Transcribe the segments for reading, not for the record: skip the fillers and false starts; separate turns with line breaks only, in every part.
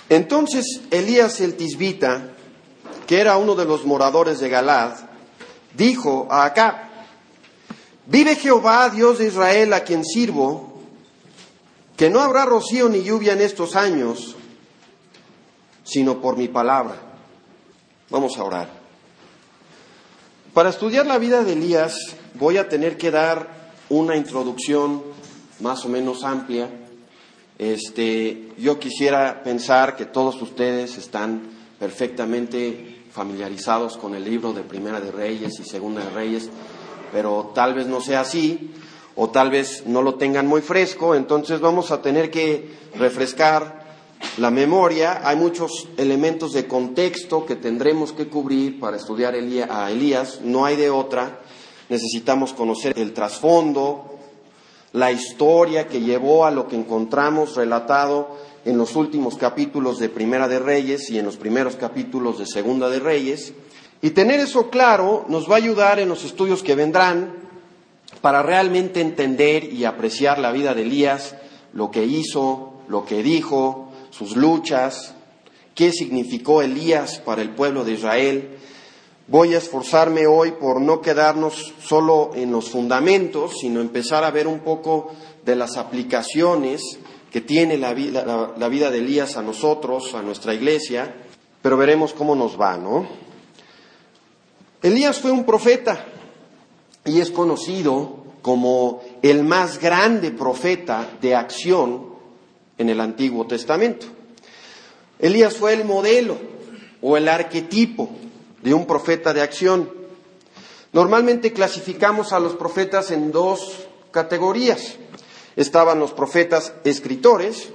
Entonces Elías el Tisbita, que era uno de los moradores de Galaad, dijo a Acab: vive Jehová, Dios de Israel, a quien sirvo, que no habrá rocío ni lluvia en estos años, sino por mi palabra. Vamos a orar. Para estudiar la vida de Elías voy a tener que dar una introducción más o menos amplia. Yo quisiera pensar que todos ustedes están perfectamente familiarizados con el libro de Primera de Reyes y Segunda de Reyes, pero tal vez no sea así, o tal vez no lo tengan muy fresco. Entonces vamos a tener que refrescar la memoria. Hay muchos elementos de contexto que tendremos que cubrir para estudiar a Elías, no hay de otra. Necesitamos conocer el trasfondo, la historia que llevó a lo que encontramos relatado en los últimos capítulos de Primera de Reyes y en los primeros capítulos de Segunda de Reyes. Y tener eso claro nos va a ayudar en los estudios que vendrán para realmente entender y apreciar la vida de Elías, lo que hizo, lo que dijo, sus luchas, qué significó Elías para el pueblo de Israel. Voy a esforzarme hoy por no quedarnos solo en los fundamentos, sino empezar a ver un poco de las aplicaciones que tiene la vida de Elías a nosotros, a nuestra iglesia, pero veremos cómo nos va, ¿no? Elías fue un profeta y es conocido como el más grande profeta de acción en el Antiguo Testamento. Elías fue el modelo o el arquetipo de un profeta de acción. Normalmente clasificamos a los profetas en dos categorías. Estaban los profetas escritores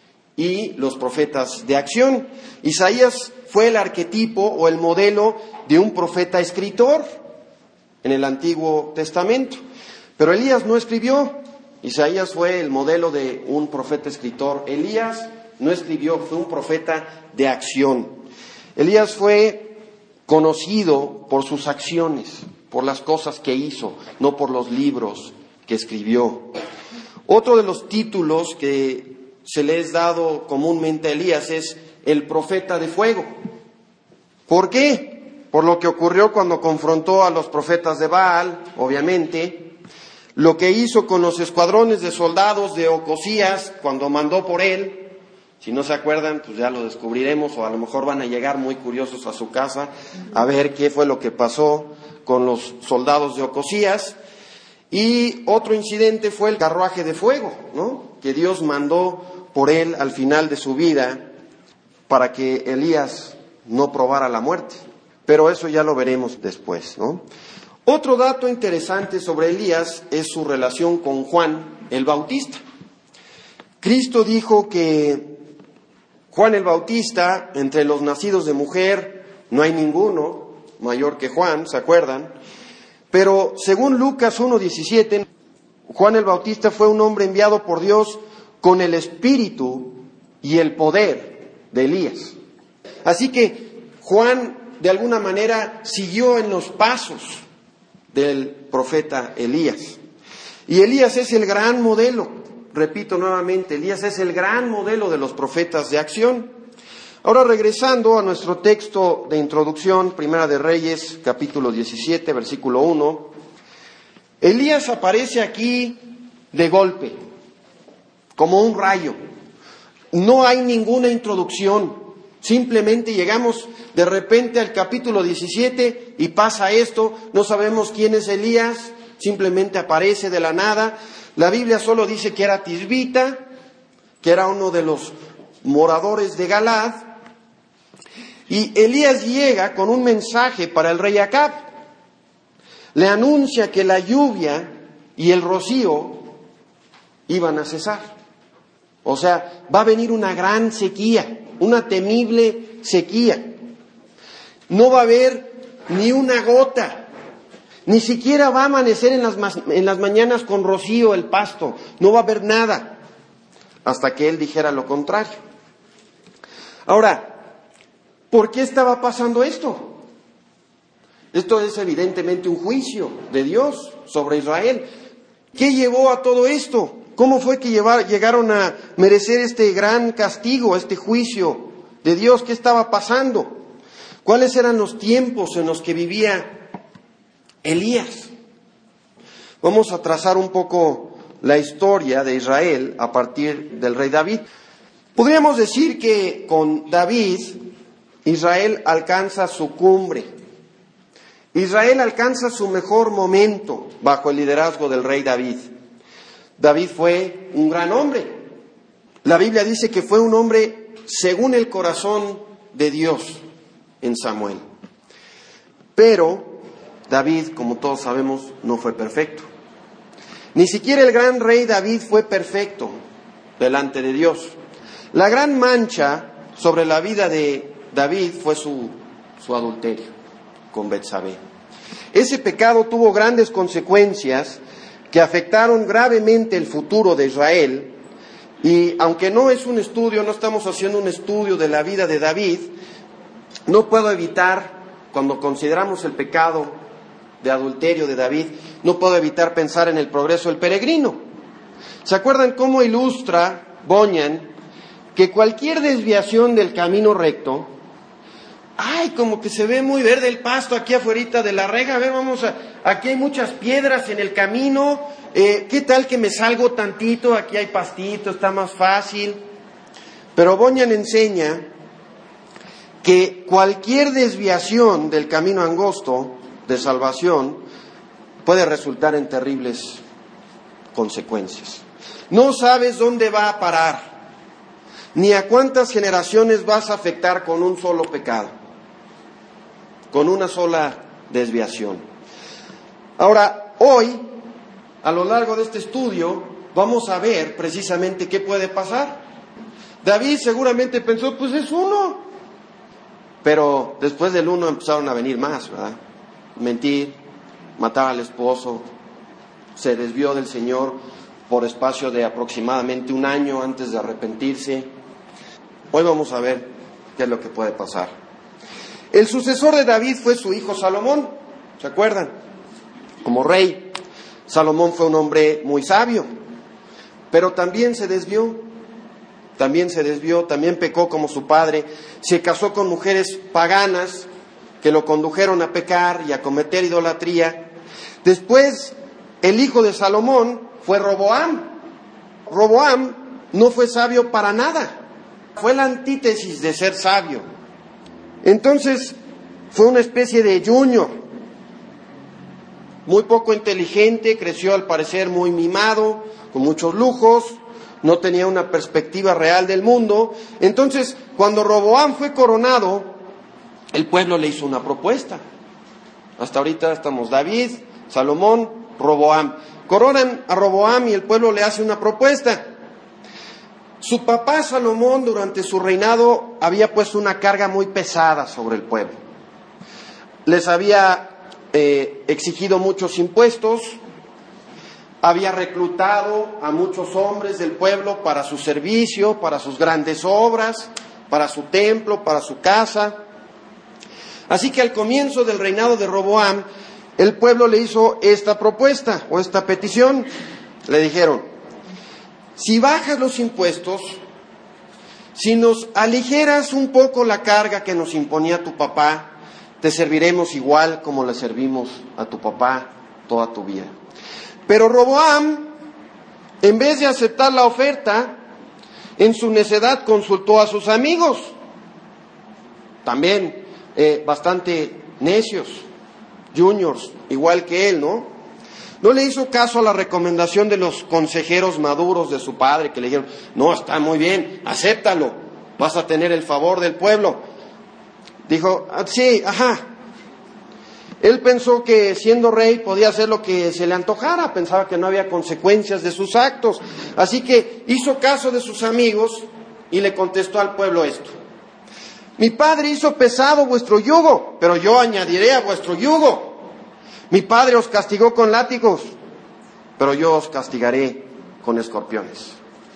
y los profetas de acción. Isaías fue el arquetipo o el modelo de un profeta escritor en el Antiguo Testamento. Pero Elías no escribió. Isaías fue el modelo de un profeta escritor. Elías no escribió, fue un profeta de acción. Elías fue conocido por sus acciones, por las cosas que hizo, no por los libros que escribió. Otro de los títulos que se le es dado comúnmente a Elías es el profeta de fuego. ¿Por qué? Por lo que ocurrió cuando confrontó a los profetas de Baal, obviamente, lo que hizo con los escuadrones de soldados de Ocosías cuando mandó por él. Si no se acuerdan, pues ya lo descubriremos, o a lo mejor van a llegar muy curiosos a su casa a ver qué fue lo que pasó con los soldados de Ocosías. Y otro incidente fue el carruaje de fuego, ¿no?, que Dios mandó por él al final de su vida para que Elías no probara la muerte. Pero eso ya lo veremos después, ¿no? Otro dato interesante sobre Elías es su relación con Juan el Bautista. Cristo dijo que Juan el Bautista, entre los nacidos de mujer, no hay ninguno mayor que Juan, ¿se acuerdan? Pero según Lucas 1:17, Juan el Bautista fue un hombre enviado por Dios con el espíritu y el poder de Elías. Así que Juan, de alguna manera, siguió en los pasos del profeta Elías. Y Elías es el gran modelo. Repito nuevamente, Elías es el gran modelo de los profetas de acción. Ahora, regresando a nuestro texto de introducción, Primera de Reyes, capítulo 17, versículo 1. Elías aparece aquí de golpe, como un rayo. No hay ninguna introducción. Simplemente llegamos de repente al capítulo 17 y pasa esto. No sabemos quién es Elías, simplemente aparece de la nada. La Biblia solo dice que era tisbita, que era uno de los moradores de Galaad. Y Elías llega con un mensaje para el rey Acab. Le anuncia que la lluvia y el rocío iban a cesar. O sea, va a venir una gran sequía, una temible sequía. No va a haber ni una gota. Ni siquiera va a amanecer en las mañanas con rocío el pasto. No va a haber nada. Hasta que él dijera lo contrario. Ahora, ¿por qué estaba pasando esto? Esto es evidentemente un juicio de Dios sobre Israel. ¿Qué llevó a todo esto? ¿Cómo fue que llegaron a merecer este gran castigo, este juicio de Dios, ¿qué estaba pasando? ¿Cuáles eran los tiempos en los que vivía Elías? Vamos a trazar un poco la historia de Israel a partir del rey David. Podríamos decir que con David, Israel alcanza su cumbre. Israel alcanza su mejor momento bajo el liderazgo del rey David. David fue un gran hombre. La Biblia dice que fue un hombre según el corazón de Dios en Samuel. Pero David, como todos sabemos, no fue perfecto. Ni siquiera el gran rey David fue perfecto delante de Dios. La gran mancha sobre la vida de David fue su adulterio con Betsabé. Ese pecado tuvo grandes consecuencias que afectaron gravemente el futuro de Israel. Y aunque no es un estudio, no estamos haciendo un estudio de la vida de David, no puedo evitar, cuando consideramos el pecado de adulterio de David, no puedo evitar pensar en el progreso del peregrino. ¿Se acuerdan cómo ilustra Bunyan que cualquier desviación del camino recto, como que se ve muy verde el pasto aquí afuera de la rega, a ver, aquí hay muchas piedras en el camino, ¿qué tal que me salgo tantito? Aquí hay pastito, está más fácil. Pero Bunyan enseña que cualquier desviación del camino angosto de salvación puede resultar en terribles consecuencias. No sabes dónde va a parar, ni a cuántas generaciones vas a afectar con un solo pecado, con una sola desviación. Ahora, hoy, a lo largo de este estudio, vamos a ver precisamente qué puede pasar. David seguramente pensó, pues es uno. Pero después del uno empezaron a venir más, ¿verdad? Mentir, matar al esposo, se desvió del Señor por espacio de aproximadamente un año antes de arrepentirse. Hoy vamos a ver qué es lo que puede pasar. El sucesor de David fue su hijo Salomón, ¿se acuerdan? Como rey, Salomón fue un hombre muy sabio, pero también se desvió, también pecó como su padre, se casó con mujeres paganas que lo condujeron a pecar y a cometer idolatría. Después, el hijo de Salomón fue Roboam. Roboam no fue sabio para nada, fue la antítesis de ser sabio. Entonces, fue una especie de junior, muy poco inteligente, creció al parecer muy mimado, con muchos lujos, no tenía una perspectiva real del mundo. Entonces, cuando Roboam fue coronado, el pueblo le hizo una propuesta. Hasta ahorita estamos David, Salomón, Roboam. Coronan a Roboam y el pueblo le hace una propuesta. Su papá Salomón durante su reinado había puesto una carga muy pesada sobre el pueblo. Les había exigido muchos impuestos, había reclutado a muchos hombres del pueblo para su servicio, para sus grandes obras, para su templo, para su casa. Así que al comienzo del reinado de Roboam, el pueblo le hizo esta propuesta o esta petición. Le dijeron, si bajas los impuestos, si nos aligeras un poco la carga que nos imponía tu papá, te serviremos igual como le servimos a tu papá toda tu vida. Pero Roboam, en vez de aceptar la oferta, en su necedad consultó a sus amigos, también bastante necios, juniors, igual que él, ¿no? No le hizo caso a la recomendación de los consejeros maduros de su padre, que le dijeron, no, está muy bien, acéptalo, vas a tener el favor del pueblo. Dijo, sí, ajá. Él pensó que siendo rey podía hacer lo que se le antojara, pensaba que no había consecuencias de sus actos. Así que hizo caso de sus amigos y le contestó al pueblo esto. Mi padre hizo pesado vuestro yugo, pero yo añadiré a vuestro yugo. Mi padre os castigó con látigos, pero yo os castigaré con escorpiones.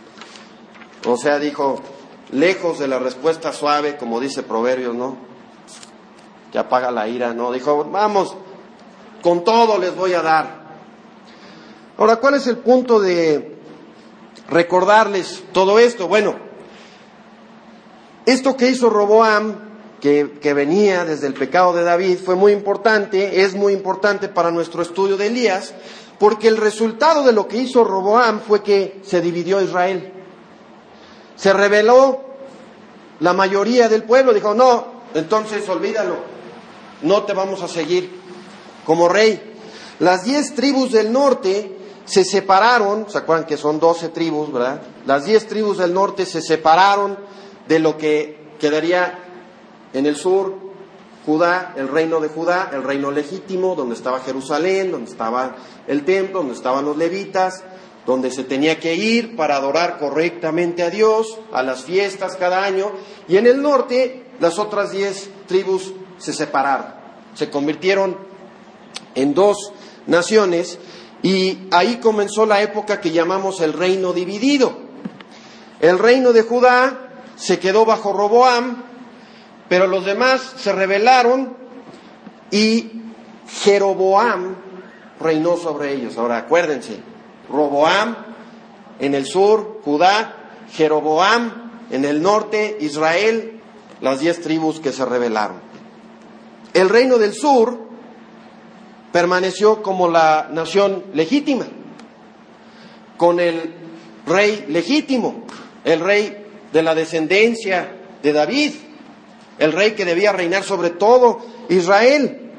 O sea, dijo, lejos de la respuesta suave, como dice Proverbios, ¿no? Que apaga la ira, ¿no? Dijo, vamos, con todo les voy a dar. Ahora, ¿cuál es el punto de recordarles todo esto? Bueno, esto que hizo Roboam, que venía desde el pecado de David, fue muy importante, es muy importante para nuestro estudio de Elías, porque el resultado de lo que hizo Roboam fue que se dividió Israel. Se rebeló la mayoría del pueblo, dijo, no, entonces olvídalo, no te vamos a seguir como rey. Las 10 tribus del norte se separaron, ¿se acuerdan que son 12 tribus, verdad? Las 10 tribus del norte se separaron de lo que quedaría en el sur, Judá, el reino de Judá, el reino legítimo, donde estaba Jerusalén, donde estaba el templo, donde estaban los levitas, donde se tenía que ir para adorar correctamente a Dios, a las fiestas cada año. Y en el norte, las otras 10 tribus se separaron, se convirtieron en 2 naciones, y ahí comenzó la época que llamamos el reino dividido. El reino de Judá se quedó bajo Roboam, pero los demás se rebelaron y Jeroboam reinó sobre ellos. Ahora acuérdense, Roboam en el sur, Judá, Jeroboam en el norte, Israel, las 10 tribus que se rebelaron. El reino del sur permaneció como la nación legítima, con el rey legítimo, el rey de la descendencia de David, el rey que debía reinar sobre todo Israel.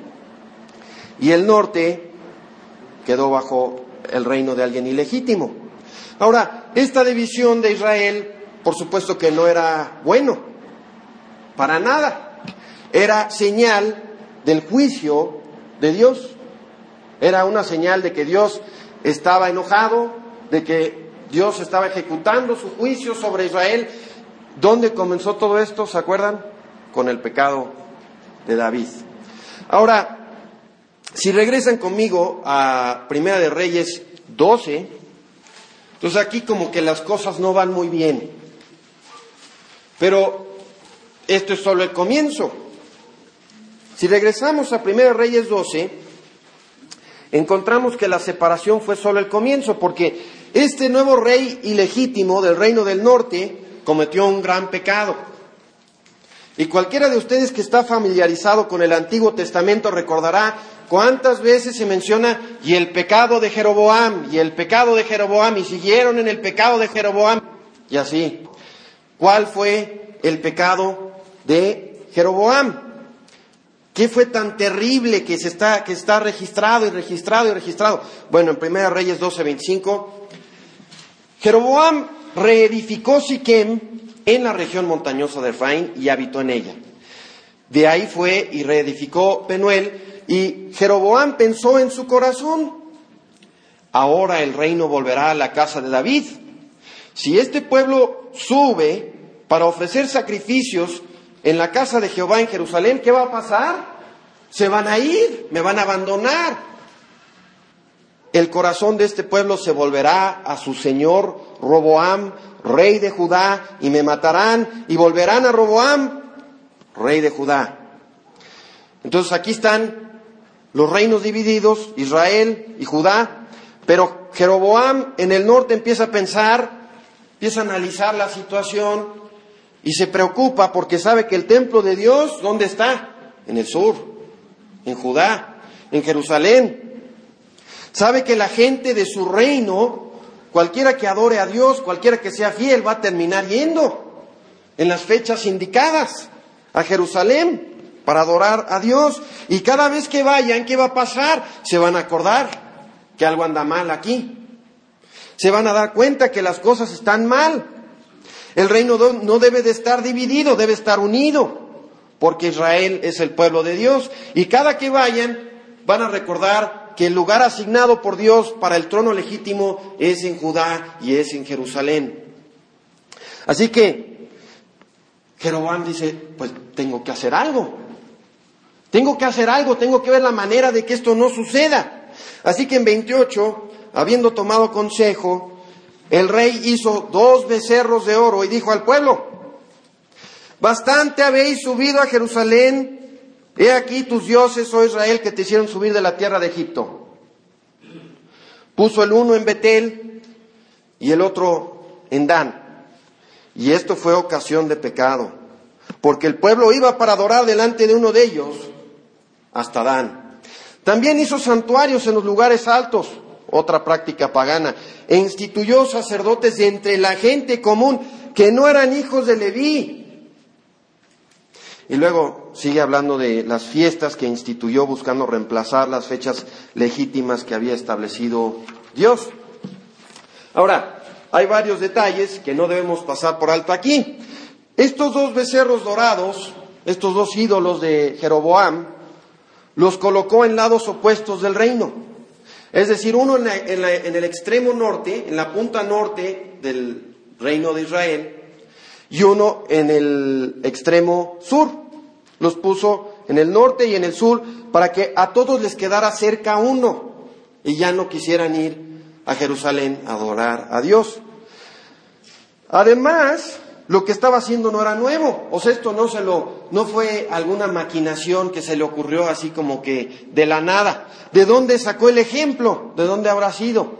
Y el norte quedó bajo el reino de alguien ilegítimo. Ahora, esta división de Israel, por supuesto que no era bueno, para nada. Era señal del juicio de Dios. Era una señal de que Dios estaba enojado, de que Dios estaba ejecutando su juicio sobre Israel. ¿Dónde comenzó todo esto? ¿Se acuerdan? Con el pecado de David. Ahora, si regresan conmigo a Primera de Reyes 12, entonces aquí como que las cosas no van muy bien. Pero esto es solo el comienzo. Si regresamos a Primera de Reyes 12, encontramos que la separación fue solo el comienzo, porque este nuevo rey ilegítimo del reino del norte cometió un gran pecado. Y cualquiera de ustedes que está familiarizado con el Antiguo Testamento recordará cuántas veces se menciona y el pecado de Jeroboam, y el pecado de Jeroboam, y siguieron en el pecado de Jeroboam, y así. ¿Cuál fue el pecado de Jeroboam? ¿Qué fue tan terrible que está registrado y registrado y registrado? Bueno, en 1 Reyes 12:25, Jeroboam reedificó Siquem en la región montañosa de Efraín y habitó en ella. De ahí fue y reedificó Penuel, y Jeroboam pensó en su corazón, ahora el reino volverá a la casa de David. Si este pueblo sube para ofrecer sacrificios en la casa de Jehová en Jerusalén, ¿qué va a pasar? Se van a ir, me van a abandonar. El corazón de este pueblo se volverá a su señor Roboam, rey de Judá, y me matarán, y volverán a Roboam, rey de Judá. Entonces aquí están los reinos divididos, Israel y Judá, pero Jeroboam en el norte empieza a pensar, empieza a analizar la situación, y se preocupa porque sabe que el templo de Dios, ¿dónde está? En el sur, en Judá, en Jerusalén. Sabe que la gente de su reino, cualquiera que adore a Dios, cualquiera que sea fiel, va a terminar yendo en las fechas indicadas a Jerusalén para adorar a Dios. Y cada vez que vayan, ¿qué va a pasar? Se van a acordar que algo anda mal aquí. Se van a dar cuenta que las cosas están mal. El reino no debe de estar dividido, debe estar unido, porque Israel es el pueblo de Dios. Y cada que vayan, van a recordar que el lugar asignado por Dios para el trono legítimo es en Judá y es en Jerusalén. Así que Jeroboam dice, pues tengo que hacer algo. Tengo que ver la manera de que esto no suceda. Así que en 28, habiendo tomado consejo, el rey hizo 2 becerros de oro y dijo al pueblo, bastante habéis subido a Jerusalén. He aquí tus dioses, oh Israel, que te hicieron subir de la tierra de Egipto. Puso el uno en Betel y el otro en Dan. Y esto fue ocasión de pecado. porque el pueblo iba para adorar delante de uno de ellos, hasta Dan. También hizo santuarios en los lugares altos, otra práctica pagana, e instituyó sacerdotes de entre la gente común, que no eran hijos de Leví. Y luego sigue hablando de las fiestas que instituyó buscando reemplazar las fechas legítimas que había establecido Dios. Ahora, hay varios detalles que no debemos pasar por alto aquí. Estos dos becerros dorados, estos dos ídolos de Jeroboam, los colocó en lados opuestos del reino. Es decir, uno en el extremo norte, en la punta norte del reino de Israel, y uno en el extremo sur. Los puso en el norte y en el sur para que a todos les quedara cerca uno y ya no quisieran ir a Jerusalén a adorar a Dios. Además, lo que estaba haciendo no era nuevo. O sea, esto no fue alguna maquinación que se le ocurrió así como que de la nada. ¿De dónde sacó el ejemplo? ¿De dónde habrá sido?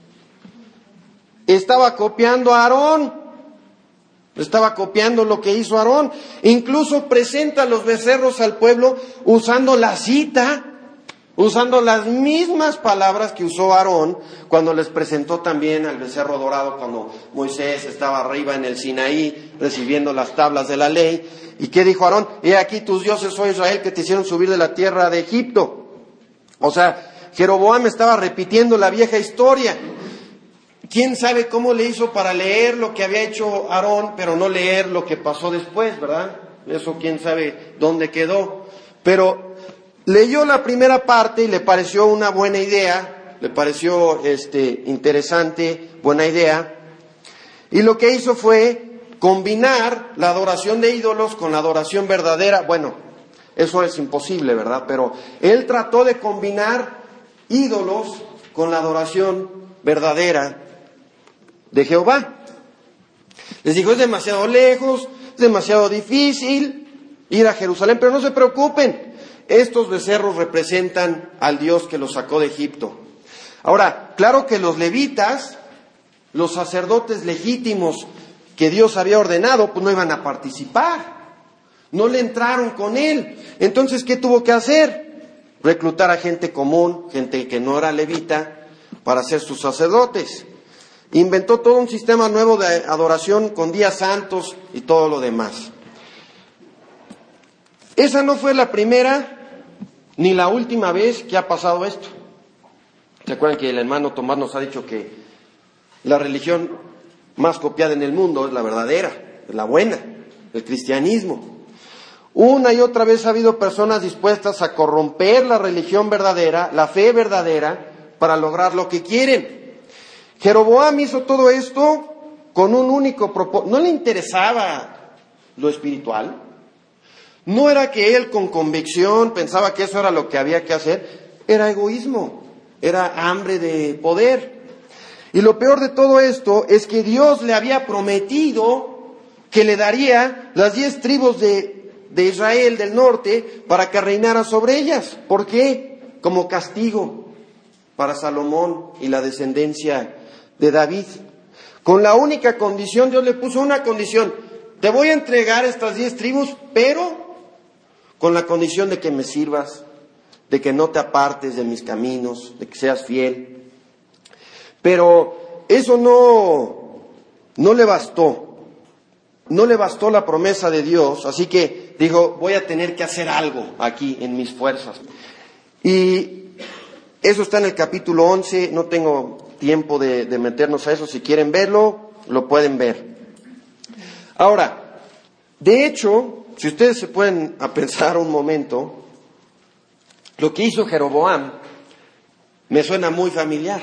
Estaba copiando a Aarón. Estaba copiando lo que hizo Aarón. Incluso presenta los becerros al pueblo usando la cita, usando las mismas palabras que usó Aarón cuando les presentó también al becerro dorado, cuando Moisés estaba arriba en el Sinaí recibiendo las tablas de la ley. ¿Y qué dijo Aarón? He aquí tus dioses, oh Israel, que te hicieron subir de la tierra de Egipto. O sea, Jeroboam estaba repitiendo la vieja historia. ¿Quién sabe cómo le hizo para leer lo que había hecho Aarón, pero no leer lo que pasó después, ¿verdad? Eso quién sabe dónde quedó. Pero leyó la primera parte y le pareció una buena idea, le pareció interesante, buena idea. Y lo que hizo fue combinar la adoración de ídolos con la adoración verdadera. Bueno, eso es imposible, ¿verdad? Pero él trató de combinar ídolos con la adoración verdadera de Jehová. Les dijo, es demasiado lejos, es demasiado difícil ir a Jerusalén, pero no se preocupen, estos becerros representan al Dios que los sacó de Egipto. Ahora, claro que los levitas, los sacerdotes legítimos que Dios había ordenado, pues no iban a participar, no le entraron con él. Entonces, ¿qué tuvo que hacer? Reclutar a gente común, gente que no era levita, para ser sus sacerdotes. Inventó todo un sistema nuevo de adoración con días santos y todo lo demás. Esa no fue la primera ni la última vez que ha pasado esto. ¿Se acuerdan que el hermano Tomás nos ha dicho que la religión más copiada en el mundo es la verdadera, es la buena, el cristianismo? Una y otra vez ha habido personas dispuestas a corromper la religión verdadera, la fe verdadera, para lograr lo que quieren. Jeroboam hizo todo esto con un único propósito. No le interesaba lo espiritual. No era que él con convicción pensaba que eso era lo que había que hacer. Era egoísmo, era hambre de poder. Y lo peor de todo esto es que Dios le había prometido que le daría las 10 tribus de Israel del norte para que reinara sobre ellas. ¿Por qué? Como castigo para Salomón y la descendencia de David. Con la única condición, Dios le puso una condición: te voy a entregar estas 10 tribus, pero con la condición de que me sirvas, de que no te apartes de mis caminos, de que seas fiel. Pero eso no le bastó. No le bastó la promesa de Dios, así que dijo, voy a tener que hacer algo aquí en mis fuerzas. Y eso está en el capítulo 11, no tengo tiempo de meternos a eso. Si quieren verlo, lo pueden ver. Ahora, de hecho, si ustedes se pueden a pensar un momento, lo que hizo Jeroboam me suena muy familiar.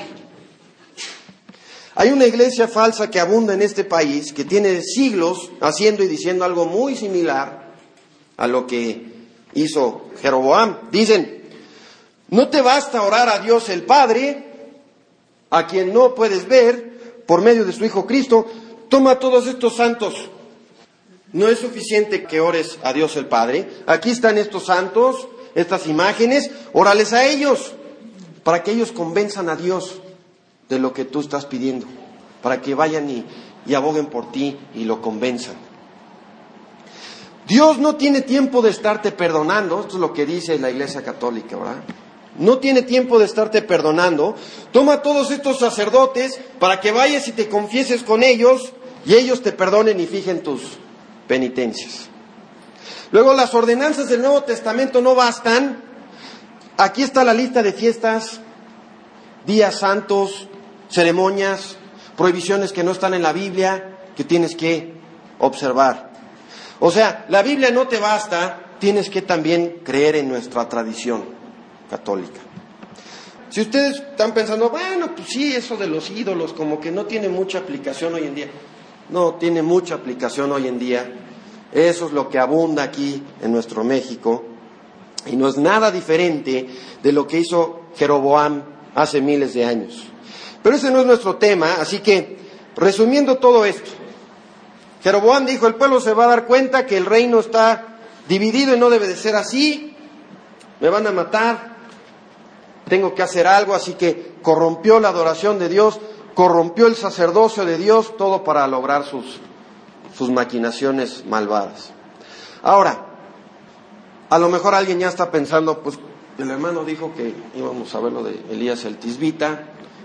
Hay una iglesia falsa que abunda en este país, que tiene siglos haciendo y diciendo algo muy similar a lo que hizo Jeroboam. Dicen, no te basta orar a Dios el Padre, a quien no puedes ver, por medio de su Hijo Cristo. Toma todos estos santos. No es suficiente que ores a Dios el Padre. Aquí están estos santos, estas imágenes, órales a ellos, para que ellos convenzan a Dios de lo que tú estás pidiendo, para que vayan y aboguen por ti y lo convenzan. Dios no tiene tiempo de estarte perdonando. Esto es lo que dice la Iglesia Católica, ¿verdad? No tiene tiempo de estarte perdonando. Toma todos estos sacerdotes para que vayas y te confieses con ellos y ellos te perdonen y fijen tus penitencias. Luego, las ordenanzas del Nuevo Testamento no bastan. Aquí está la lista de fiestas, días santos, ceremonias, prohibiciones que no están en la Biblia, que tienes que observar. O sea, la Biblia no te basta, tienes que también creer en nuestra tradición católica. Si ustedes están pensando, bueno, pues sí, eso de los ídolos como que no tiene mucha aplicación hoy en día. No, tiene mucha aplicación hoy en día. Eso es lo que abunda aquí en nuestro México. Y no es nada diferente de lo que hizo Jeroboam hace miles de años. Pero ese no es nuestro tema, así que, resumiendo todo esto, Jeroboam dijo, el pueblo se va a dar cuenta que el reino está dividido y no debe de ser así, me van a matar, tengo que hacer algo, así que corrompió la adoración de Dios, corrompió el sacerdocio de Dios, todo para lograr sus maquinaciones malvadas. Ahora, a lo mejor alguien ya está pensando, pues el hermano dijo que íbamos a ver lo de Elías el Tisbita,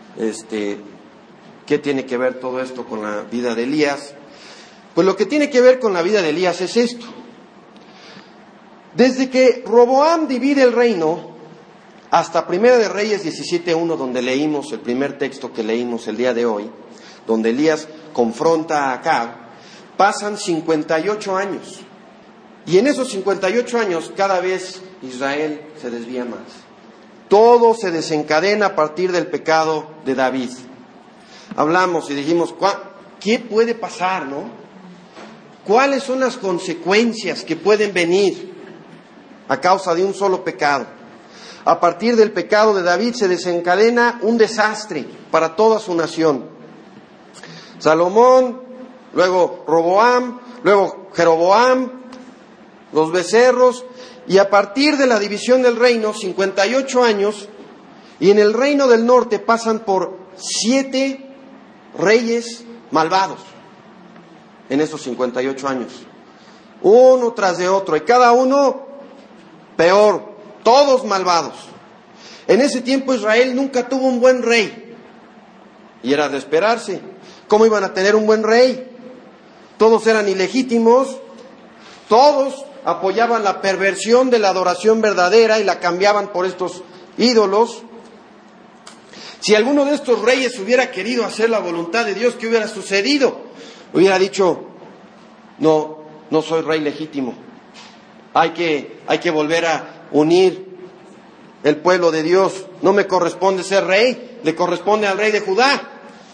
¿qué tiene que ver todo esto con la vida de Elías? Pues lo que tiene que ver con la vida de Elías es esto. Desde que Roboam divide el reino, hasta Primera de Reyes 17:1, donde leímos el primer texto que leímos el día de hoy, donde Elías confronta a Acab, pasan 58 años. Y en esos 58 años, cada vez Israel se desvía más. Todo se desencadena a partir del pecado de David. Hablamos y dijimos, ¿qué puede pasar, no? ¿Cuáles son las consecuencias que pueden venir a causa de un solo pecado? A partir del pecado de David se desencadena un desastre para toda su nación. Salomón, luego Roboam, luego Jeroboam, los becerros, y a partir de la división del reino, 58 años, y en el reino del norte pasan por 7 reyes malvados en esos 58 años, uno tras de otro, y cada uno peor, todos malvados. En ese tiempo Israel nunca tuvo un buen rey, y era de esperarse. ¿Cómo iban a tener un buen rey? Todos eran ilegítimos, todos apoyaban la perversión de la adoración verdadera y la cambiaban por estos ídolos. Si alguno de estos reyes hubiera querido hacer la voluntad de Dios, ¿qué hubiera sucedido? Hubiera dicho, no soy rey legítimo. Hay que volver a unir el pueblo de Dios. No me corresponde ser rey, le corresponde al rey de Judá.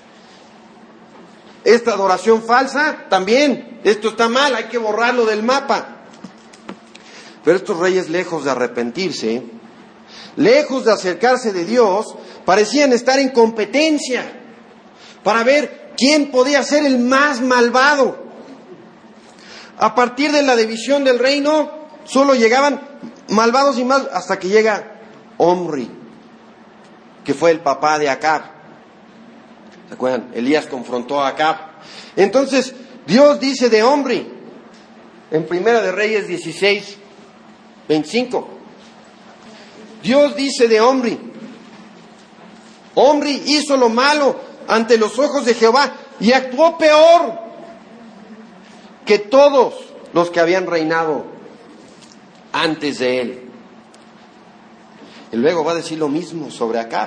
Esta adoración falsa, también, esto está mal, hay que borrarlo del mapa. Pero estos reyes, lejos de arrepentirse, lejos de acercarse de Dios, parecían estar en competencia para ver quién podía ser el más malvado. A partir de la división del reino, solo llegaban malvados y más, hasta que llega Omri, que fue el papá de Acab. ¿Se acuerdan? Elías confrontó a Acab. Entonces, Dios dice de Omri, en Primera de Reyes 16:25. Dios dice de Omri, Omri hizo lo malo ante los ojos de Jehová y actuó peor que todos los que habían reinado antes de él. Y luego va a decir lo mismo sobre Acab.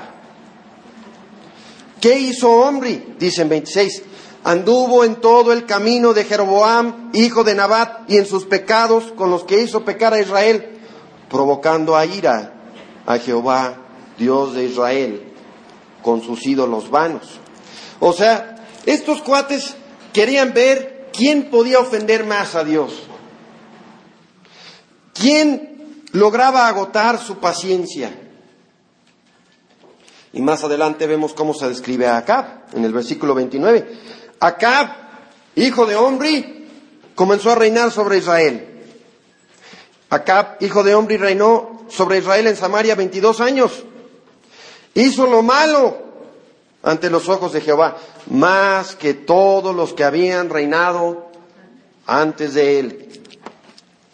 ¿Qué hizo Omri? Dice en 26, anduvo en todo el camino de Jeroboam, hijo de Nabat, y en sus pecados con los que hizo pecar a Israel, provocando a ira a Jehová, Dios de Israel, con sus ídolos vanos. O sea, estos cuates querían ver quién podía ofender más a Dios, quién lograba agotar su paciencia. Y más adelante vemos cómo se describe a Acab, en el versículo 29. Acab, hijo de Omri, comenzó a reinar sobre Israel. Acab, hijo de Omri, reinó sobre Israel en Samaria 22 años. Hizo lo malo ante los ojos de Jehová, más que todos los que habían reinado antes de él.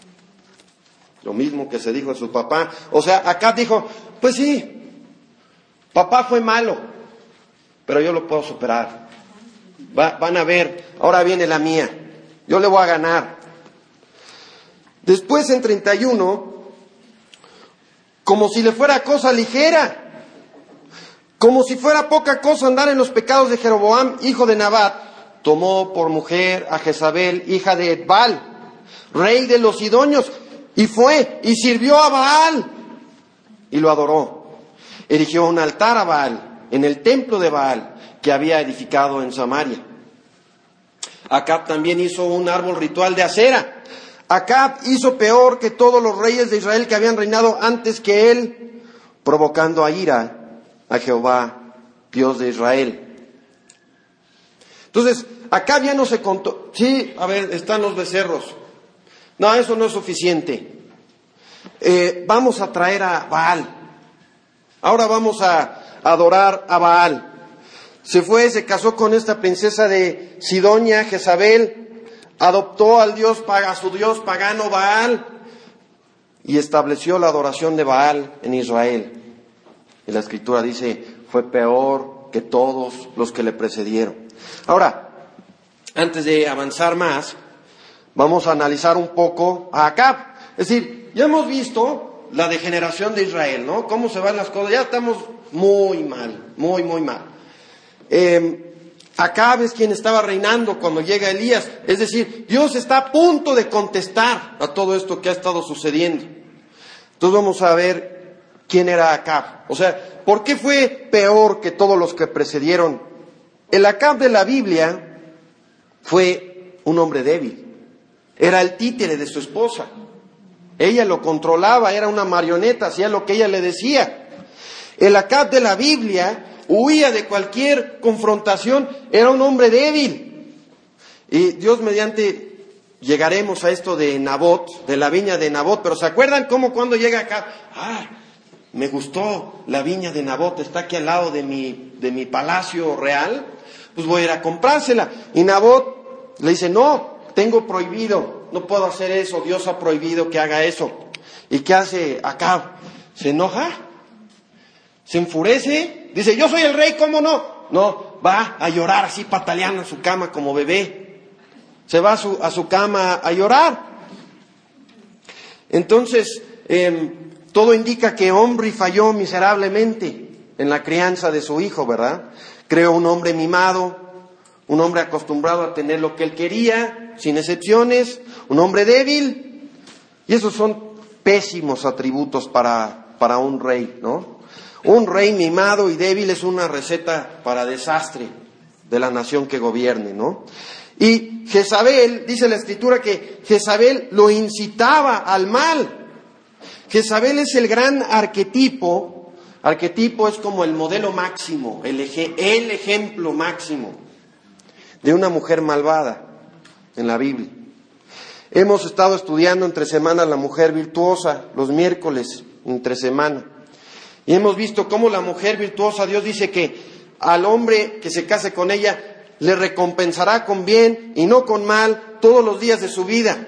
Lo mismo que se dijo a su papá. O sea, Acab dijo, pues sí, papá fue malo, pero yo lo puedo superar. Van a ver, ahora viene la mía, yo le voy a ganar. Después en 31, como si le fuera cosa ligera, como si fuera poca cosa andar en los pecados de Jeroboam, hijo de Nabat, tomó por mujer a Jezabel, hija de Etbal, rey de los Sidonios, y fue y sirvió a Baal y lo adoró. Erigió un altar a Baal en el templo de Baal que había edificado en Samaria. Acab también hizo un árbol ritual de acera. Acab hizo peor que todos los reyes de Israel que habían reinado antes que él, provocando a ira a Jehová, Dios de Israel. Entonces, Acab ya no se contó. Sí, a ver, están los becerros. No, eso no es suficiente. Vamos a traer a Baal. Ahora vamos a adorar a Baal. Se fue, se casó con esta princesa de Sidonia, Jezabel, adoptó a su dios pagano Baal y estableció la adoración de Baal en Israel. Y la Escritura dice, fue peor que todos los que le precedieron. Ahora, antes de avanzar más, vamos a analizar un poco a Acab. Es decir, ya hemos visto la degeneración de Israel, ¿no? Cómo se van las cosas. Ya estamos muy mal, muy mal. Acab es quien estaba reinando cuando llega Elías. Es decir, Dios está a punto de contestar a todo esto que ha estado sucediendo. Entonces vamos a ver quién era Acab. O sea, ¿por qué fue peor que todos los que precedieron? El Acab de la Biblia fue un hombre débil. Era el títere de su esposa. Ella lo controlaba, era una marioneta, hacía lo que ella le decía. El Acab de la Biblia huía de cualquier confrontación, era un hombre débil. Y Dios mediante llegaremos a esto de Nabot, de la viña de Nabot, pero ¿se acuerdan cómo cuando llega acá? Me gustó la viña de Nabot, está aquí al lado de mi palacio real, pues voy a ir a comprársela. Y Nabot le dice, no, tengo prohibido, no puedo hacer eso, Dios ha prohibido que haga eso. ¿Y qué hace Acab? Se enoja, se enfurece. Dice, yo soy el rey, ¿cómo no? No, va a llorar así pataleando en su cama como bebé. Se va a su cama a llorar. Entonces, todo indica que Omri falló miserablemente en la crianza de su hijo, ¿verdad? Creó un hombre mimado, un hombre acostumbrado a tener lo que él quería, sin excepciones, un hombre débil. Y esos son pésimos atributos para un rey, ¿no? Un rey mimado y débil es una receta para desastre de la nación que gobierne, ¿no? Y Jezabel, dice la Escritura que Jezabel lo incitaba al mal. Jezabel es el gran arquetipo. Arquetipo es como el modelo máximo, el ejemplo máximo de una mujer malvada en la Biblia. Hemos estado estudiando entre semana la mujer virtuosa, los miércoles entre semana. Y hemos visto cómo la mujer virtuosa, Dios dice que al hombre que se case con ella le recompensará con bien y no con mal todos los días de su vida.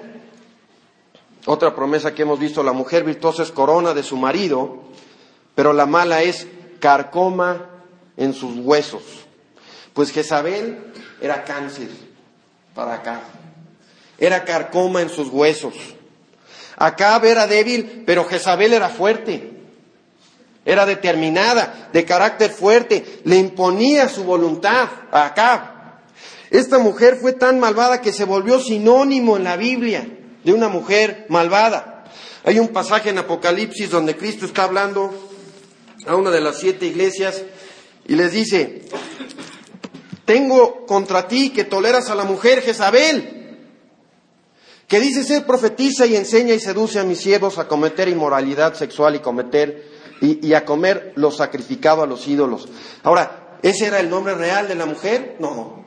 Otra promesa que hemos visto, la mujer virtuosa es corona de su marido, pero la mala es carcoma en sus huesos. Pues Jezabel era cáncer para Acab, era carcoma en sus huesos. Acab era débil, pero Jezabel era fuerte. Era determinada, de carácter fuerte, le imponía su voluntad a Acab. Esta mujer fue tan malvada que se volvió sinónimo en la Biblia de una mujer malvada. Hay un pasaje en Apocalipsis donde Cristo está hablando a una de las 7 iglesias y les dice, tengo contra ti que toleras a la mujer Jezabel, que dice ser profetiza y enseña y seduce a mis siervos a cometer inmoralidad sexual y a comer lo sacrificado a los ídolos. Ahora, ¿ese era el nombre real de la mujer? No.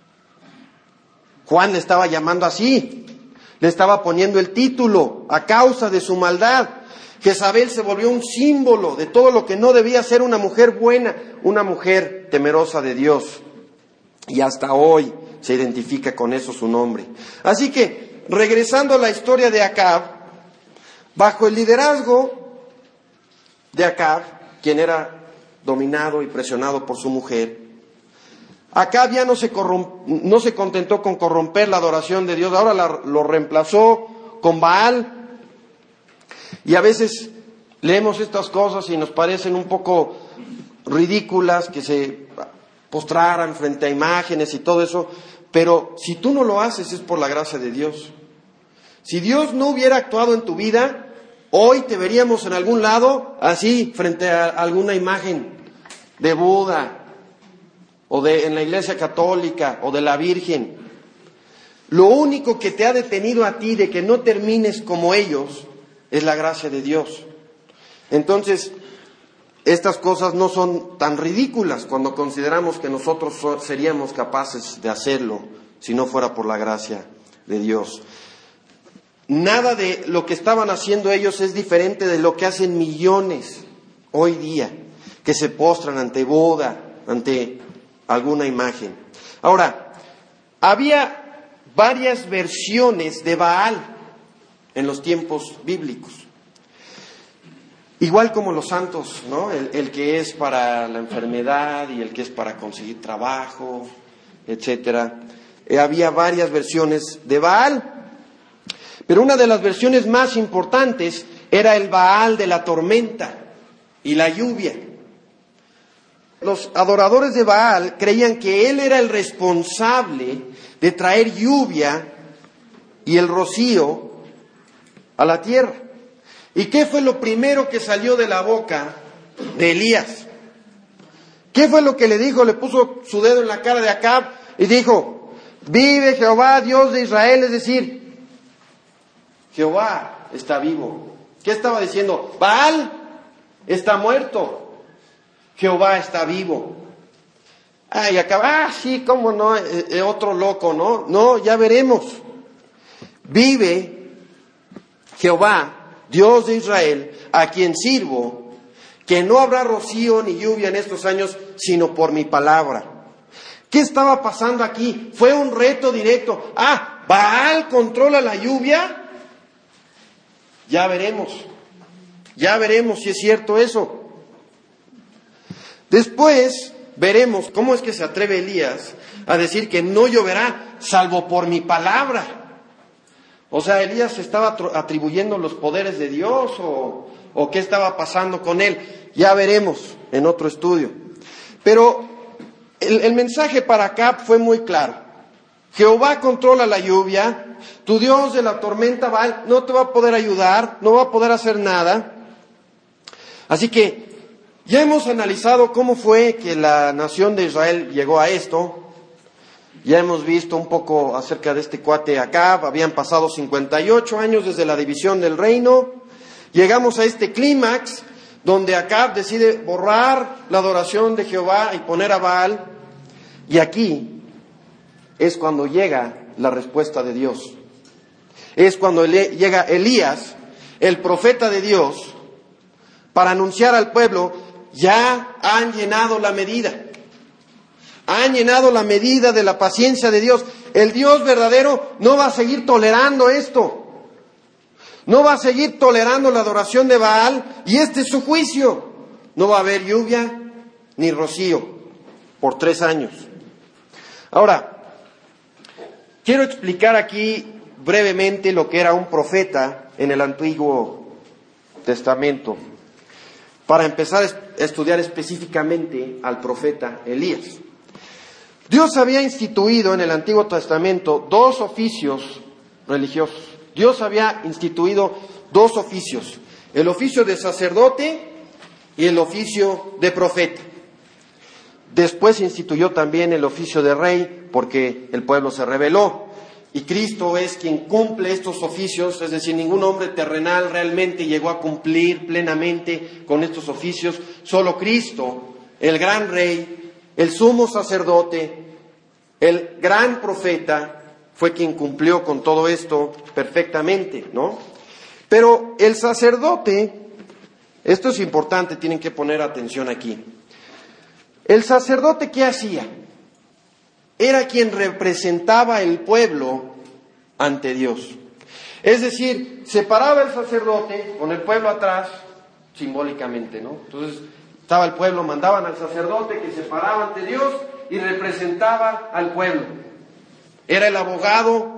Juan le estaba llamando así. Le estaba poniendo el título a causa de su maldad. Jezabel se volvió un símbolo de todo lo que no debía ser una mujer buena, una mujer temerosa de Dios. Y hasta hoy se identifica con eso su nombre. Así que, regresando a la historia de Acab, Bajo el liderazgo de Acab, quien era dominado y presionado por su mujer, Acab ya no se contentó con corromper la adoración de Dios, ahora lo reemplazó con Baal. Y a veces leemos estas cosas y nos parecen un poco ridículas, que se postraran frente a imágenes y todo eso, pero si tú no lo haces es por la gracia de Dios. Si Dios no hubiera actuado en tu vida, hoy te veríamos en algún lado, así, frente a alguna imagen de Buda, o en la Iglesia Católica, o de la Virgen. Lo único que te ha detenido a ti de que no termines como ellos es la gracia de Dios. Entonces, estas cosas no son tan ridículas cuando consideramos que nosotros seríamos capaces de hacerlo si no fuera por la gracia de Dios. Nada de lo que estaban haciendo ellos es diferente de lo que hacen millones hoy día, que se postran ante Buda, ante alguna imagen. Ahora, había varias versiones de Baal en los tiempos bíblicos. Igual como los santos, ¿no? El que es para la enfermedad y el que es para conseguir trabajo, etcétera. Había varias versiones de Baal. Pero una de las versiones más importantes era el Baal de la tormenta y la lluvia. Los adoradores de Baal creían que él era el responsable de traer lluvia y el rocío a la tierra. ¿Y qué fue lo primero que salió de la boca de Elías? ¿Qué fue lo que le dijo? Le puso su dedo en la cara de Acab y dijo: vive Jehová, Dios de Israel, es decir, Jehová está vivo. ¿Qué estaba diciendo? Baal está muerto, Jehová está vivo. Y acaba, sí, cómo no, otro loco, ¿no? No, ya veremos. Vive Jehová, Dios de Israel, a quien sirvo, que no habrá rocío ni lluvia en estos años, sino por mi palabra. ¿Qué estaba pasando aquí? Fue un reto directo. Baal controla la lluvia. Ya veremos si es cierto eso. Después veremos cómo es que se atreve Elías a decir que no lloverá salvo por mi palabra. O sea, Elías se estaba atribuyendo los poderes de Dios o qué estaba pasando con él. Ya veremos en otro estudio. Pero el mensaje para Acab fue muy claro. Jehová controla la lluvia. Tu Dios de la tormenta Baal no te va a poder ayudar, no va a poder hacer nada. Así que ya hemos analizado cómo fue que la nación de Israel llegó a esto. Ya hemos visto un poco acerca de este cuate Acab. Habían pasado 58 años desde la división del reino. Llegamos a este clímax donde Acab decide borrar la adoración de Jehová y poner a Baal. Y aquí es cuando llega la respuesta de Dios. Es cuando llega Elías, el profeta de Dios, para anunciar al pueblo: ya han llenado la medida. Han llenado la medida de la paciencia de Dios. El Dios verdadero no va a seguir tolerando esto. No va a seguir tolerando la adoración de Baal, y este es su juicio. No va a haber lluvia ni rocío por 3 años. Ahora, quiero explicar aquí brevemente lo que era un profeta en el Antiguo Testamento, para empezar a estudiar específicamente al profeta Elías. Dios había instituido en el Antiguo Testamento 2 oficios religiosos. Dios había instituido 2 oficios: el oficio de sacerdote y el oficio de profeta. Después instituyó también el oficio de rey, porque el pueblo se rebeló. Y Cristo es quien cumple estos oficios, es decir, ningún hombre terrenal realmente llegó a cumplir plenamente con estos oficios. Solo Cristo, el gran rey, el sumo sacerdote, el gran profeta, fue quien cumplió con todo esto perfectamente, ¿no? Pero el sacerdote, esto es importante, tienen que poner atención aquí. El sacerdote, ¿qué hacía? Era quien representaba el pueblo ante Dios. Es decir, se paraba el sacerdote con el pueblo atrás, simbólicamente, ¿no? Entonces, estaba el pueblo, mandaban al sacerdote que se paraba ante Dios y representaba al pueblo. Era el abogado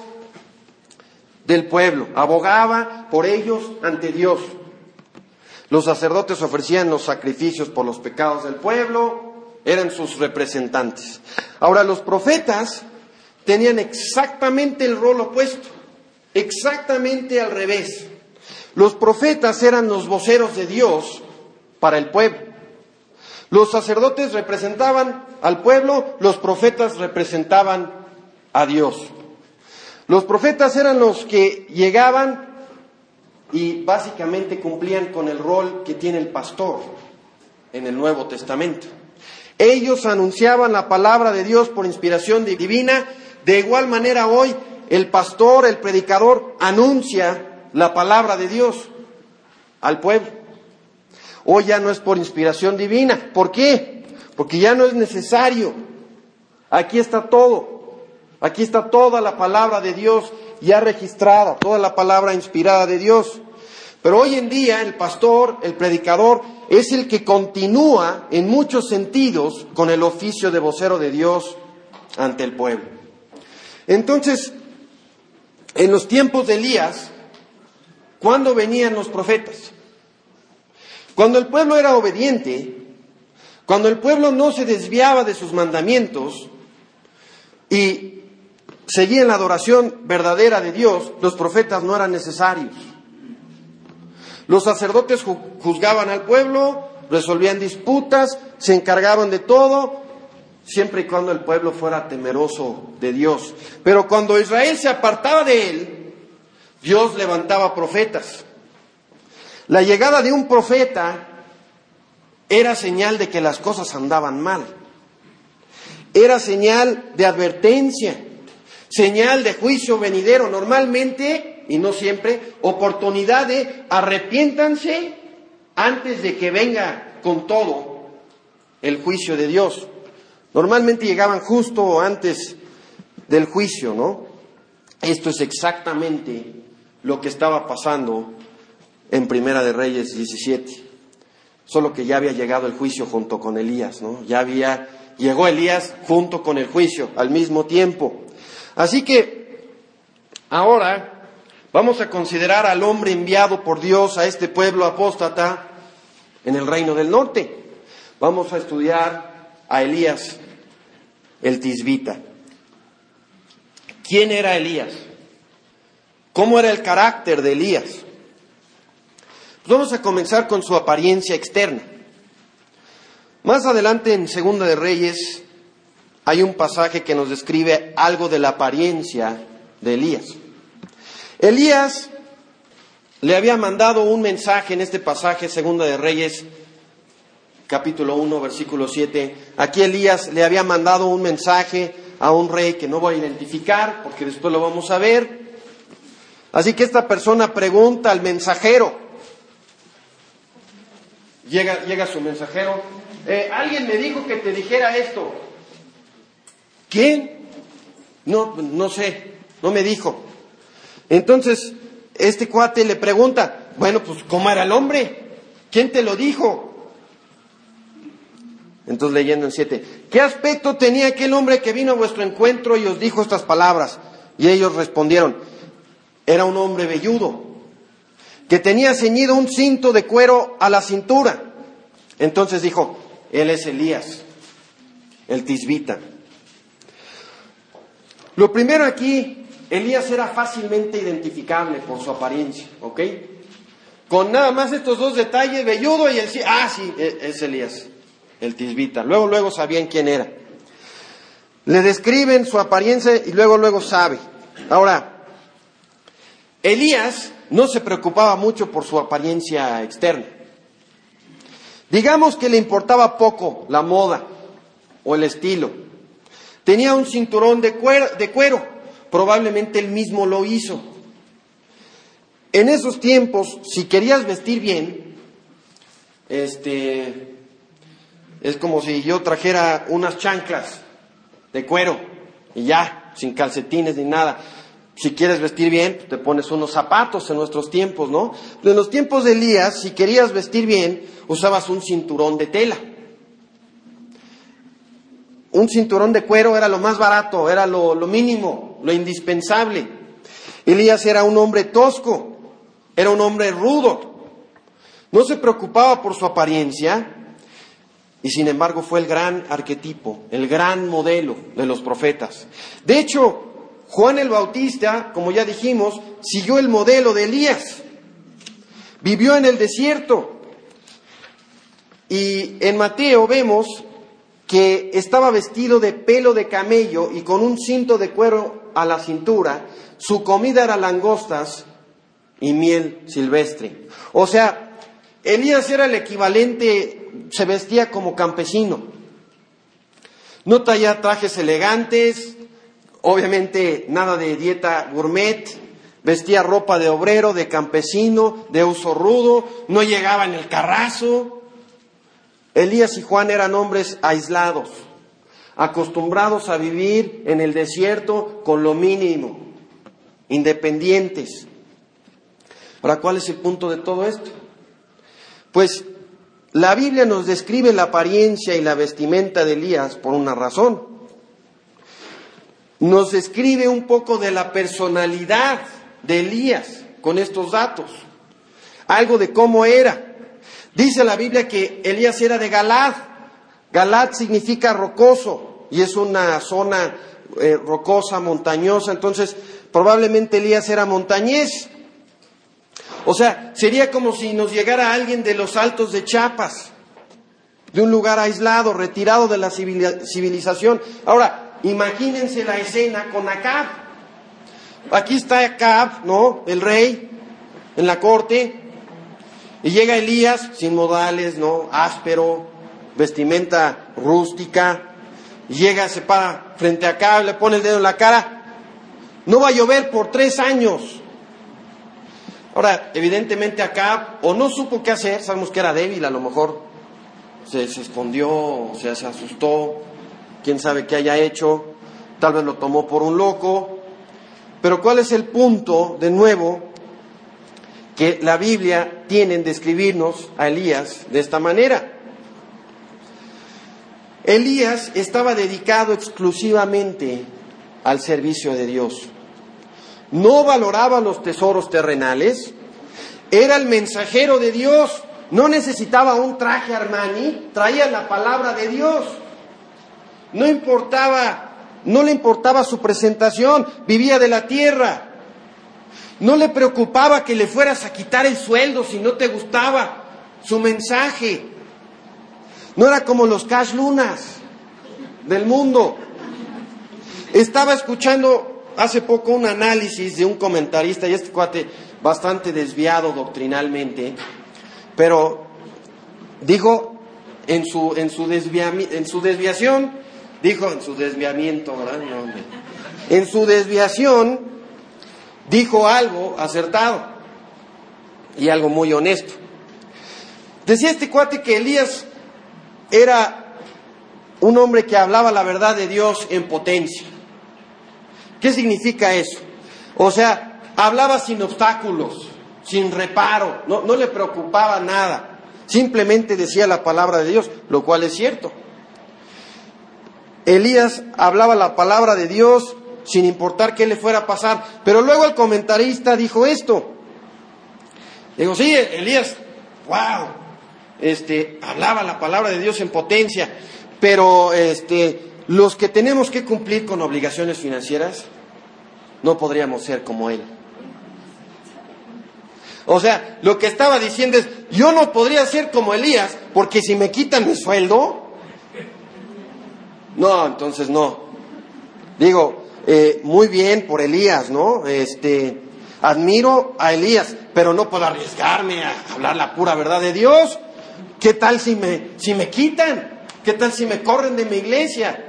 del pueblo, abogaba por ellos ante Dios. Los sacerdotes ofrecían los sacrificios por los pecados del pueblo, eran sus representantes. Ahora, los profetas tenían exactamente el rol opuesto, exactamente al revés. Los profetas eran los voceros de Dios para el pueblo. Los sacerdotes representaban al pueblo, los profetas representaban a Dios. Los profetas eran los que llegaban y básicamente cumplían con el rol que tiene el pastor en el Nuevo Testamento. Ellos anunciaban la palabra de Dios por inspiración divina. De igual manera hoy el pastor, el predicador, anuncia la palabra de Dios al pueblo. Hoy ya no es por inspiración divina. ¿Por qué? Porque ya no es necesario. Aquí está todo. Aquí está toda la palabra de Dios ya registrada, toda la palabra inspirada de Dios. Pero hoy en día el pastor, el predicador, es el que continúa en muchos sentidos con el oficio de vocero de Dios ante el pueblo. Entonces, en los tiempos de Elías, ¿cuándo venían los profetas? Cuando el pueblo era obediente, cuando el pueblo no se desviaba de sus mandamientos y seguía en la adoración verdadera de Dios, los profetas no eran necesarios. Los sacerdotes juzgaban al pueblo, resolvían disputas, se encargaban de todo, siempre y cuando el pueblo fuera temeroso de Dios. Pero cuando Israel se apartaba de él, Dios levantaba profetas. La llegada de un profeta era señal de que las cosas andaban mal. Era señal de advertencia, señal de juicio venidero, normalmente, y no siempre, oportunidad de arrepiéntanse antes de que venga con todo el juicio de Dios. Normalmente llegaban justo antes del juicio, ¿no? Esto es exactamente lo que estaba pasando en Primera de Reyes 17. Solo que ya había llegado el juicio junto con Elías, ¿no? Llegó Elías junto con el juicio al mismo tiempo. Así que ahora vamos a considerar al hombre enviado por Dios a este pueblo apóstata en el reino del norte. Vamos a estudiar a Elías el Tisbita. ¿Quién era Elías? ¿Cómo era el carácter de Elías? Pues vamos a comenzar con su apariencia externa. Más adelante en Segunda de Reyes hay un pasaje que nos describe algo de la apariencia de Elías. Elías le había mandado un mensaje en este pasaje, Segunda de Reyes, capítulo 1, versículo 7. Aquí Elías le había mandado un mensaje a un rey que no voy a identificar, porque después lo vamos a ver. Así que esta persona pregunta al mensajero. Llega su mensajero. Alguien me dijo que te dijera esto. ¿Quién? No sé, no me dijo. Entonces, este cuate le pregunta, bueno, pues, ¿cómo era el hombre? ¿Quién te lo dijo? Entonces, leyendo en 7, ¿qué aspecto tenía aquel hombre que vino a vuestro encuentro y os dijo estas palabras? Y ellos respondieron, era un hombre velludo, que tenía ceñido un cinto de cuero a la cintura. Entonces dijo, él es Elías, el Tisbita. Lo primero aquí, Elías era fácilmente identificable por su apariencia, ¿ok? Con nada más estos dos detalles, velludo y el... sí, es Elías, el Tisbita. Luego sabían quién era. Le describen su apariencia y luego sabe. Ahora, Elías no se preocupaba mucho por su apariencia externa. Digamos que le importaba poco la moda o el estilo. Tenía un cinturón de cuero, probablemente él mismo lo hizo. En esos tiempos, si querías vestir bien, es como si yo trajera unas chanclas de cuero y ya, sin calcetines ni nada. Si quieres vestir bien, te pones unos zapatos en nuestros tiempos, ¿no? En los tiempos de Elías, si querías vestir bien, usabas un cinturón de tela. Un cinturón de cuero era lo más barato, era lo mínimo, lo indispensable. Elías era un hombre tosco, era un hombre rudo. No se preocupaba por su apariencia y sin embargo fue el gran arquetipo, el gran modelo de los profetas. De hecho, Juan el Bautista, como ya dijimos, siguió el modelo de Elías. Vivió en el desierto. Y en Mateo vemos que estaba vestido de pelo de camello y con un cinto de cuero a la cintura. Su comida era langostas y miel silvestre. O sea, Elías era el equivalente, se vestía como campesino. No traía trajes elegantes, obviamente nada de dieta gourmet, vestía ropa de obrero, de campesino, de uso rudo, no llegaba en el carrazo. Elías y Juan eran hombres aislados, acostumbrados a vivir en el desierto con lo mínimo, independientes. Ahora, ¿cuál es el punto de todo esto? Pues la Biblia nos describe la apariencia y la vestimenta de Elías por una razón. Nos describe un poco de la personalidad de Elías con estos datos. Algo de cómo era. Dice la Biblia que Elías era de Galad. Galad significa rocoso y es una zona rocosa, montañosa. Entonces, probablemente Elías era montañés. O sea, sería como si nos llegara alguien de los Altos de Chiapas, de un lugar aislado, retirado de la civilización. Ahora, imagínense la escena con Acab. Aquí está Acab, ¿no? El rey, en la corte. Y llega Elías, sin modales, ¿no? Áspero, vestimenta rústica. Y llega, se para frente a Acab, le pone el dedo en la cara. No va a llover por 3 años. Ahora, evidentemente Acab o no supo qué hacer, sabemos que era débil, a lo mejor se escondió, o sea, se asustó. Quién sabe qué haya hecho, tal vez lo tomó por un loco. Pero ¿cuál es el punto, de nuevo, que la Biblia tiene en describirnos a Elías de esta manera? Elías estaba dedicado exclusivamente al servicio de Dios. No valoraba los tesoros terrenales, era el mensajero de Dios, no necesitaba un traje Armani, traía la palabra de Dios. No le importaba su presentación, vivía de la tierra. No le preocupaba que le fueras a quitar el sueldo si no te gustaba su mensaje. No era como los Cash Lunas del mundo. Estaba escuchando hace poco un análisis de un comentarista, y este cuate bastante desviado doctrinalmente, pero dijo en su desviación, dijo en su desviamiento, ¿verdad? No, hombre. En su desviación dijo algo acertado y algo muy honesto. Decía este cuate que Elías era un hombre que hablaba la verdad de Dios en potencia. ¿Qué significa eso? O sea, hablaba sin obstáculos, sin reparo, no le preocupaba nada. Simplemente decía la palabra de Dios, lo cual es cierto. Elías hablaba la palabra de Dios sin importar qué le fuera a pasar. Pero luego el comentarista dijo esto. Digo, sí, Elías, wow, hablaba la palabra de Dios en potencia. Pero los que tenemos que cumplir con obligaciones financieras, no podríamos ser como él. O sea, lo que estaba diciendo es, yo no podría ser como Elías, porque si me quitan mi sueldo, no, entonces no. Digo, muy bien por Elías, ¿no? Admiro a Elías, pero no puedo arriesgarme a hablar la pura verdad de Dios. ¿Qué tal si me quitan? ¿Qué tal si me corren de mi iglesia?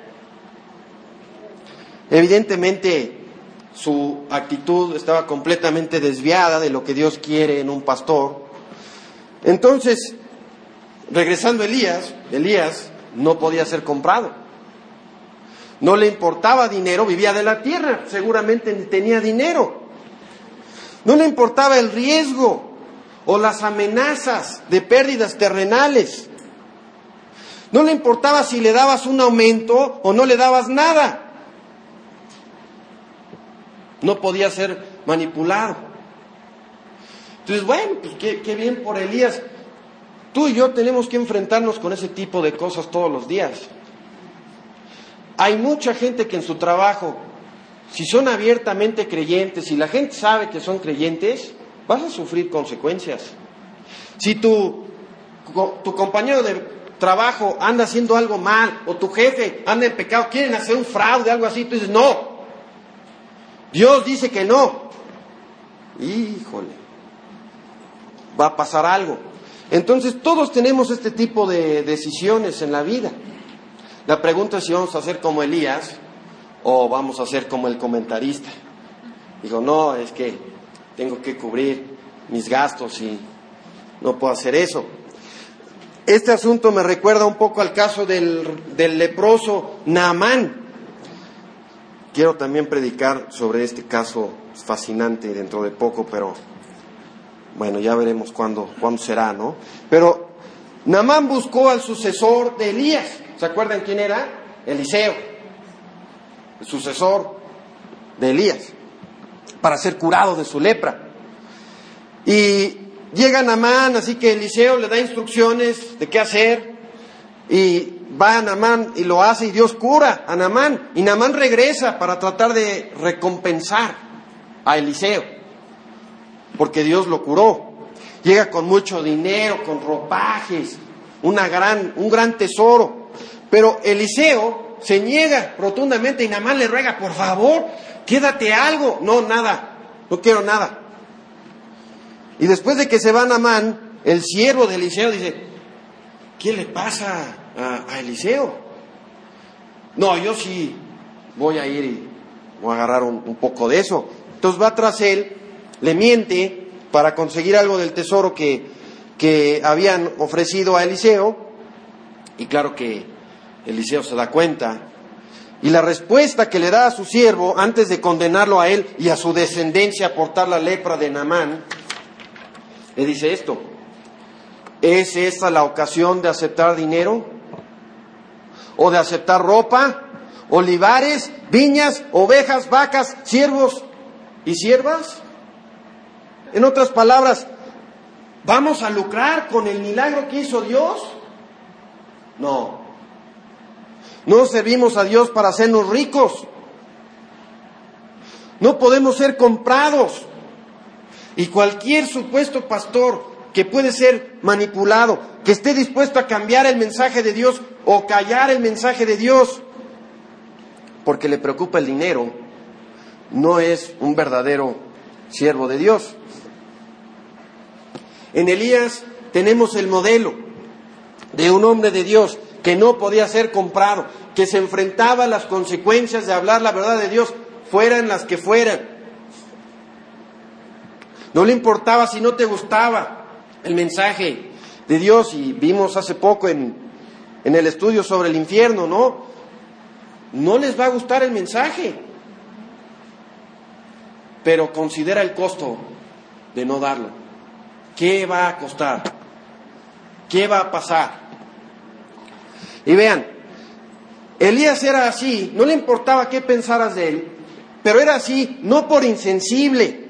Evidentemente, su actitud estaba completamente desviada de lo que Dios quiere en un pastor. Entonces, regresando a Elías no podía ser comprado. No le importaba dinero, vivía de la tierra, seguramente tenía dinero. No le importaba el riesgo o las amenazas de pérdidas terrenales. No le importaba si le dabas un aumento o no le dabas nada. No podía ser manipulado. Entonces, bueno, pues qué bien por Elías. Tú y yo tenemos que enfrentarnos con ese tipo de cosas todos los días. Hay mucha gente que en su trabajo, si son abiertamente creyentes, si la gente sabe que son creyentes, vas a sufrir consecuencias. Si tu compañero de trabajo anda haciendo algo mal, o tu jefe anda en pecado, quieren hacer un fraude, algo así, tú dices, no, Dios dice que no. Híjole, va a pasar algo. Entonces todos tenemos este tipo de decisiones en la vida. La pregunta es si vamos a hacer como Elías o vamos a hacer como el comentarista. Digo, no, es que tengo que cubrir mis gastos y no puedo hacer eso. Este asunto me recuerda un poco al caso del leproso Naamán. Quiero también predicar sobre este caso fascinante dentro de poco, pero bueno, ya veremos cuándo será, ¿no? Pero Naamán buscó al sucesor de Elías. ¿Se acuerdan quién era? Eliseo, el sucesor de Elías, para ser curado de su lepra. Y llega Naamán, así que Eliseo le da instrucciones de qué hacer, y va a Naamán y lo hace, y Dios cura a Naamán, y Naamán regresa para tratar de recompensar a Eliseo, porque Dios lo curó. Llega con mucho dinero, con ropajes, un gran tesoro. Pero Eliseo se niega rotundamente y Naamán le ruega, por favor, quédate algo. No, nada, no quiero nada. Y después de que se va Naamán, el siervo de Eliseo dice, ¿qué le pasa a Eliseo? No, yo sí voy a ir y voy a agarrar un poco de eso. Entonces va tras él, le miente para conseguir algo del tesoro que habían ofrecido a Eliseo. Y claro que Eliseo se da cuenta, y la respuesta que le da a su siervo antes de condenarlo a él y a su descendencia a portar la lepra de Naamán, le dice esto: ¿es esta la ocasión de aceptar dinero? ¿O de aceptar ropa, olivares, viñas, ovejas, vacas, siervos y siervas? En otras palabras, ¿vamos a lucrar con el milagro que hizo Dios? No servimos a Dios para hacernos ricos. No podemos ser comprados. Y cualquier supuesto pastor que puede ser manipulado, que esté dispuesto a cambiar el mensaje de Dios o callar el mensaje de Dios porque le preocupa el dinero, no es un verdadero siervo de Dios. En Elías tenemos el modelo de un hombre de Dios que no podía ser comprado, que se enfrentaba a las consecuencias de hablar la verdad de Dios, fueran las que fueran. No le importaba si no te gustaba el mensaje de Dios, y vimos hace poco en el estudio sobre el infierno, no les va a gustar el mensaje, pero considera el costo de no darlo. ¿Qué va a costar? ¿Qué va a pasar? Y vean, Elías era así, no le importaba qué pensaras de él, pero era así no por insensible,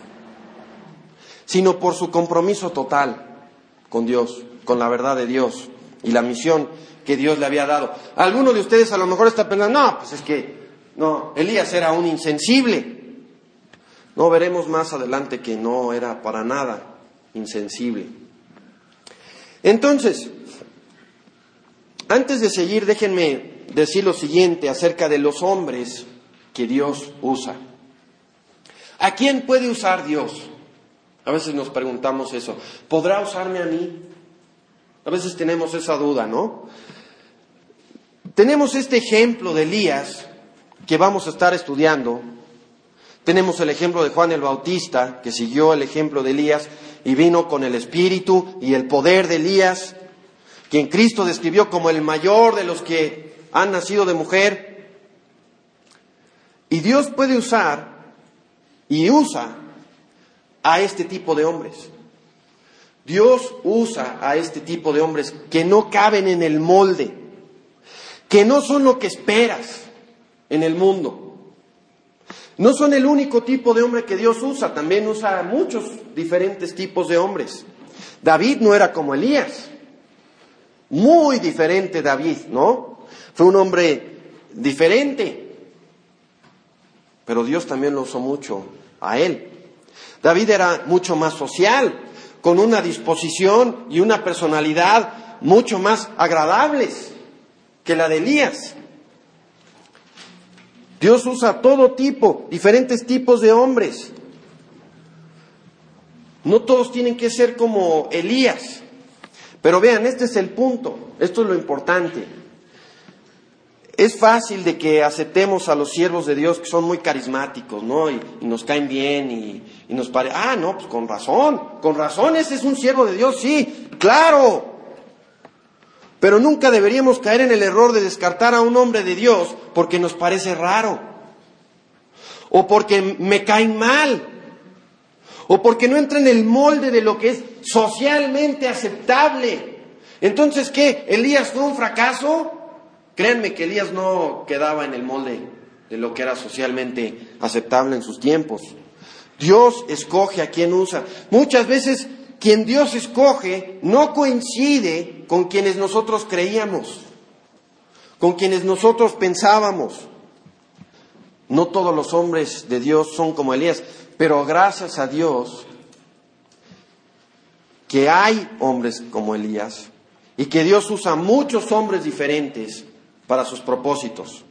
sino por su compromiso total con Dios, con la verdad de Dios y la misión que Dios le había dado. Algunos de ustedes a lo mejor están pensando, no, pues es que no, Elías era un insensible. No, veremos más adelante que no era para nada insensible. Entonces, antes de seguir, déjenme decir lo siguiente acerca de los hombres que Dios usa. ¿A quién puede usar Dios? A veces nos preguntamos eso. ¿Podrá usarme a mí? A veces tenemos esa duda, ¿no? Tenemos este ejemplo de Elías que vamos a estar estudiando. Tenemos el ejemplo de Juan el Bautista, que siguió el ejemplo de Elías y vino con el espíritu y el poder de Elías, quien Cristo describió como el mayor de los que han nacido de mujer. Y Dios puede usar y usa a este tipo de hombres. Dios usa a este tipo de hombres que no caben en el molde, que no son lo que esperas en el mundo. No son el único tipo de hombre que Dios usa, también usa a muchos diferentes tipos de hombres. David no era como Elías, muy diferente David, ¿no? Fue un hombre diferente, pero Dios también lo usó mucho a él. David era mucho más social, con una disposición y una personalidad mucho más agradables que la de Elías. Dios usa todo tipo, diferentes tipos de hombres. No todos tienen que ser como Elías. Pero vean, este es el punto, esto es lo importante. Es fácil de que aceptemos a los siervos de Dios que son muy carismáticos, ¿no? Y nos caen bien y nos parece, no, pues con razón, ese es un siervo de Dios, sí, claro. Pero nunca deberíamos caer en el error de descartar a un hombre de Dios porque nos parece raro, o porque me caen mal, o porque no entra en el molde de lo que es socialmente aceptable. Entonces, ¿qué? ¿Elías fue un fracaso? Créanme que Elías no quedaba en el molde de lo que era socialmente aceptable en sus tiempos. Dios escoge a quien usa. Muchas veces quien Dios escoge no coincide con quienes nosotros creíamos, con quienes nosotros pensábamos. No todos los hombres de Dios son como Elías, pero gracias a Dios que hay hombres como Elías y que Dios usa muchos hombres diferentes para sus propósitos.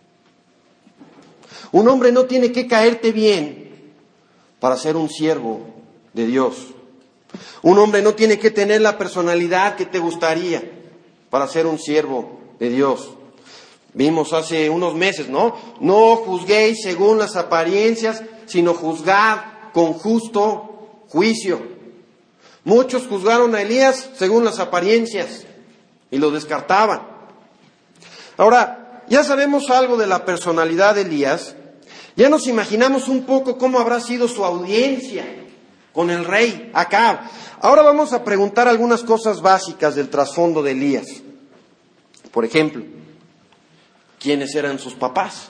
Un hombre no tiene que caerte bien para ser un siervo de Dios. Un hombre no tiene que tener la personalidad que te gustaría para ser un siervo de Dios. Vimos hace unos meses, ¿no? No juzguéis según las apariencias, sino juzgad con justo juicio. Muchos juzgaron a Elías según las apariencias y lo descartaban. Ahora, ya sabemos algo de la personalidad de Elías. Ya nos imaginamos un poco cómo habrá sido su audiencia con el rey Acab. Ahora vamos a preguntar algunas cosas básicas del trasfondo de Elías. Por ejemplo, ¿quiénes eran sus papás?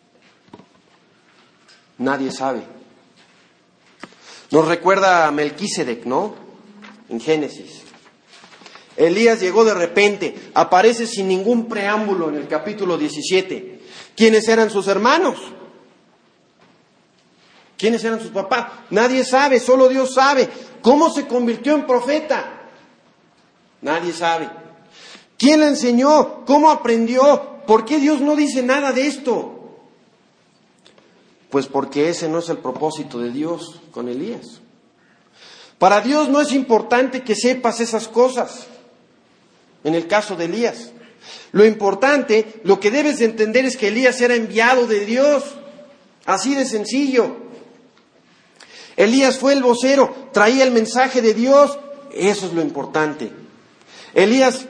Nadie sabe. Nos recuerda a Melquisedec, ¿no? En Génesis. Elías llegó de repente, aparece sin ningún preámbulo en el capítulo 17. ¿Quiénes eran sus hermanos? ¿Quiénes eran sus papás? Nadie sabe, solo Dios sabe. ¿Cómo se convirtió en profeta? Nadie sabe. ¿Quién le enseñó? ¿Cómo aprendió? ¿Por qué Dios no dice nada de esto? Pues porque ese no es el propósito de Dios con Elías. Para Dios no es importante que sepas esas cosas. En el caso de Elías, lo importante, lo que debes de entender es que Elías era enviado de Dios. Así de sencillo. Elías fue el vocero, traía el mensaje de Dios. Eso es lo importante. Elías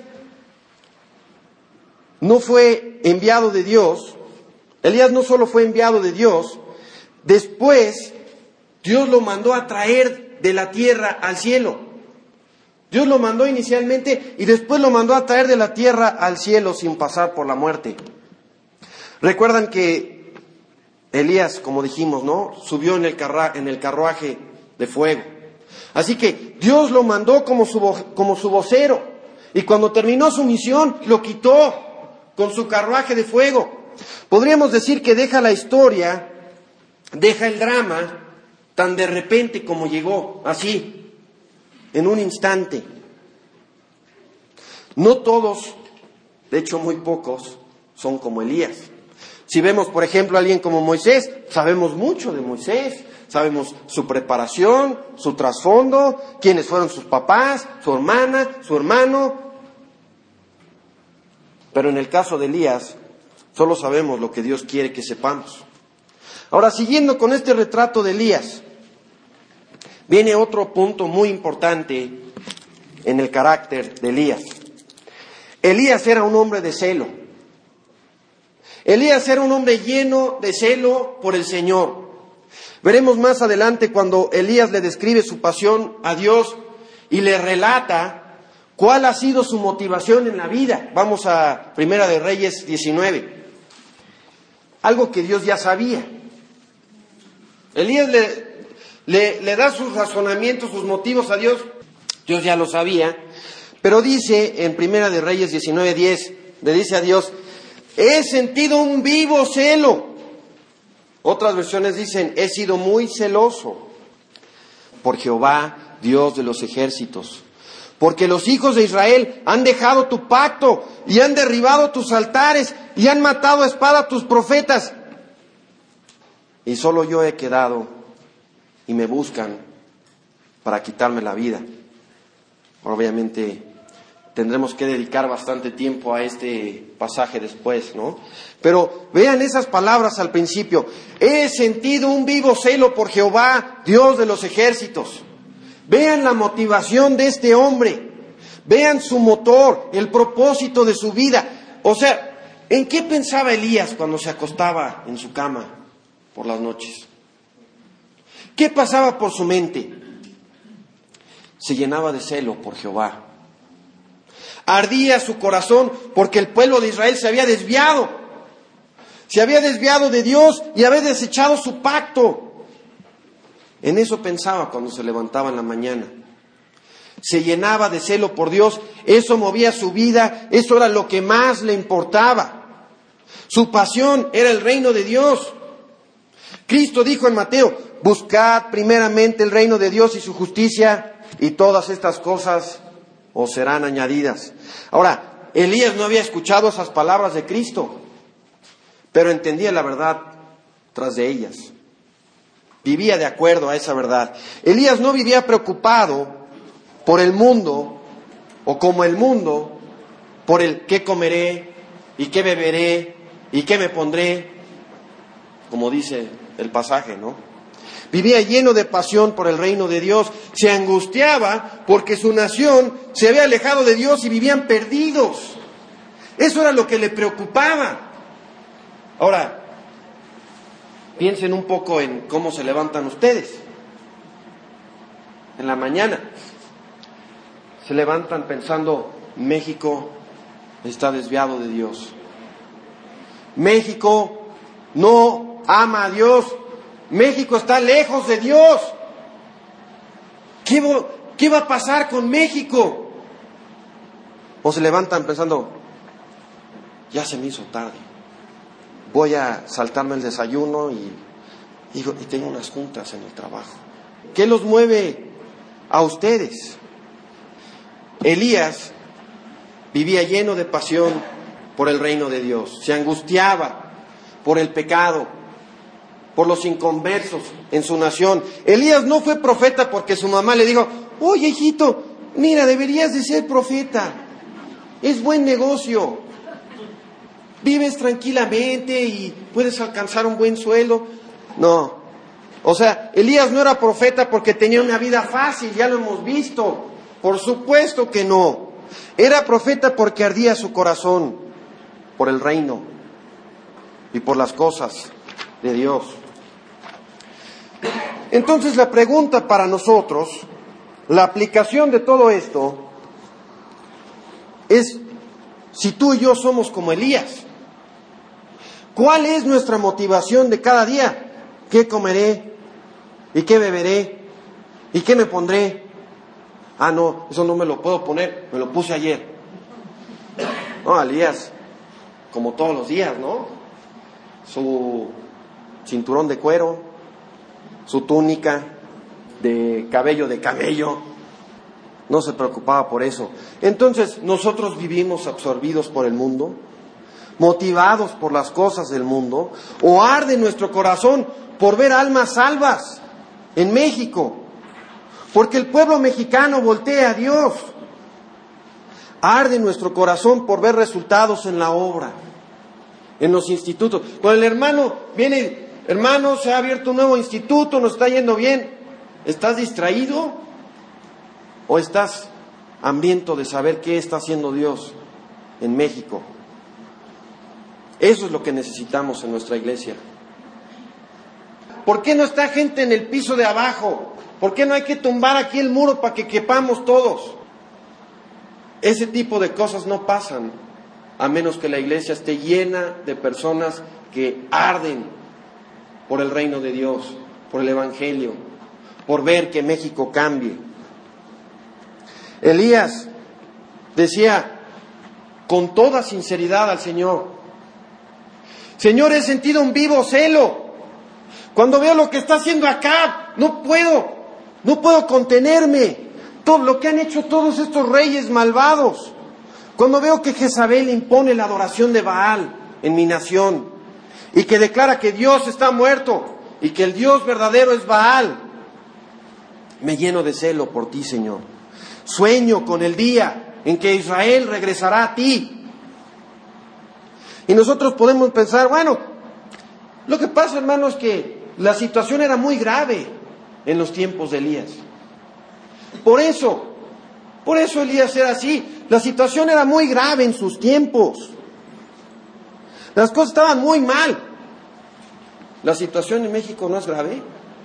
no fue enviado de Dios. Elías no solo fue enviado de Dios, después Dios lo mandó a traer de la tierra al cielo. Dios lo mandó inicialmente y después lo mandó a traer de la tierra al cielo sin pasar por la muerte. Recuerdan que Elías, como dijimos, ¿no? Subió en el carruaje de fuego. Así que Dios lo mandó como su vocero. Y cuando terminó su misión, lo quitó con su carruaje de fuego. Podríamos decir que deja la historia, deja el drama, tan de repente como llegó, así, en un instante. No todos, de hecho muy pocos, son como Elías. Si vemos, por ejemplo, a alguien como Moisés, sabemos mucho de Moisés. Sabemos su preparación, su trasfondo, quiénes fueron sus papás, su hermana, su hermano. Pero en el caso de Elías, solo sabemos lo que Dios quiere que sepamos. Ahora, siguiendo con este retrato de Elías, viene otro punto muy importante en el carácter de Elías. Elías era un hombre de celo. Elías era un hombre lleno de celo por el Señor. Veremos más adelante cuando Elías le describe su pasión a Dios y le relata cuál ha sido su motivación en la vida. Vamos a Primera de Reyes 19. Algo que Dios ya sabía. Elías le da sus razonamientos, sus motivos a Dios. Dios ya lo sabía. Pero dice en Primera de Reyes 19:10, le dice a Dios: he sentido un vivo celo. Otras versiones dicen: he sido muy celoso por Jehová, Dios de los ejércitos, porque los hijos de Israel han dejado tu pacto y han derribado tus altares y han matado a espada a tus profetas. Y solo yo he quedado y me buscan para quitarme la vida. Obviamente tendremos que dedicar bastante tiempo a este pasaje después, ¿no? Pero vean esas palabras al principio: he sentido un vivo celo por Jehová, Dios de los ejércitos. Vean la motivación de este hombre. Vean su motor, el propósito de su vida. O sea, ¿en qué pensaba Elías cuando se acostaba en su cama por las noches? ¿Qué pasaba por su mente? Se llenaba de celo por Jehová. Ardía su corazón porque el pueblo de Israel se había desviado. Se había desviado de Dios y había desechado su pacto. En eso pensaba cuando se levantaba en la mañana. Se llenaba de celo por Dios. Eso movía su vida. Eso era lo que más le importaba. Su pasión era el reino de Dios. Cristo dijo en Mateo: buscad primeramente el reino de Dios y su justicia, y todas estas cosas os serán añadidas. Ahora, Elías no había escuchado esas palabras de Cristo, pero entendía la verdad tras de ellas. Vivía de acuerdo a esa verdad. Elías no vivía preocupado por el mundo, o como el mundo, por el qué comeré, y qué beberé, y qué me pondré, como dice el pasaje, ¿no? Vivía lleno de pasión por el reino de Dios. Se angustiaba porque su nación se había alejado de Dios y vivían perdidos. Eso era lo que le preocupaba. Ahora, piensen un poco en cómo se levantan ustedes. En la mañana se levantan pensando: México está desviado de Dios. México no ama a Dios. México está lejos de Dios. ¿Qué va a pasar con México? O se levantan pensando: ya se me hizo tarde, voy a saltarme el desayuno y tengo unas juntas en el trabajo. ¿Qué los mueve a ustedes? Elías vivía lleno de pasión por el reino de Dios. Se angustiaba por el pecado, por los inconversos en su nación. Elías no fue profeta porque su mamá le dijo: oye, hijito, mira, deberías de ser profeta. Es buen negocio. Vives tranquilamente y puedes alcanzar un buen sueldo. No. O sea, Elías no era profeta porque tenía una vida fácil, ya lo hemos visto. Por supuesto que no. Era profeta porque ardía su corazón por el reino y por las cosas de Dios. Entonces la pregunta para nosotros, la aplicación de todo esto, es si tú y yo somos como Elías. ¿Cuál es nuestra motivación de cada día? ¿Qué comeré? ¿Y qué beberé? ¿Y qué me pondré? Ah, no, eso no me lo puedo poner, me lo puse ayer. No, Elías, como todos los días, ¿no? Su cinturón de cuero, su túnica de cabello de camello, no se preocupaba por eso. Entonces, nosotros vivimos absorbidos por el mundo, motivados por las cosas del mundo, o arde nuestro corazón por ver almas salvas en México, porque el pueblo mexicano voltea a Dios. Arde nuestro corazón por ver resultados en la obra, en los institutos. Cuando el hermano viene: hermano, se ha abierto un nuevo instituto, nos está yendo bien. ¿Estás distraído? ¿O estás hambriento de saber qué está haciendo Dios en México? Eso es lo que necesitamos en nuestra iglesia. ¿Por qué no está gente en el piso de abajo? ¿Por qué no hay que tumbar aquí el muro para que quepamos todos? Ese tipo de cosas no pasan a menos que la iglesia esté llena de personas que arden por el reino de Dios, por el evangelio, por ver que México cambie. Elías decía con toda sinceridad al Señor: Señor, he sentido un vivo celo. Cuando veo lo que está haciendo Acab, no puedo contenerme. Todo lo que han hecho todos estos reyes malvados. Cuando veo que Jezabel impone la adoración de Baal en mi nación y que declara que Dios está muerto y que el Dios verdadero es Baal, me lleno de celo por ti, Señor. Sueño con el día en que Israel regresará a ti. Y nosotros podemos pensar, bueno, lo que pasa, hermano, es que la situación era muy grave en los tiempos de Elías. Por eso Elías era así. La situación era muy grave en sus tiempos. Las cosas estaban muy mal. ¿La situación en México no es grave?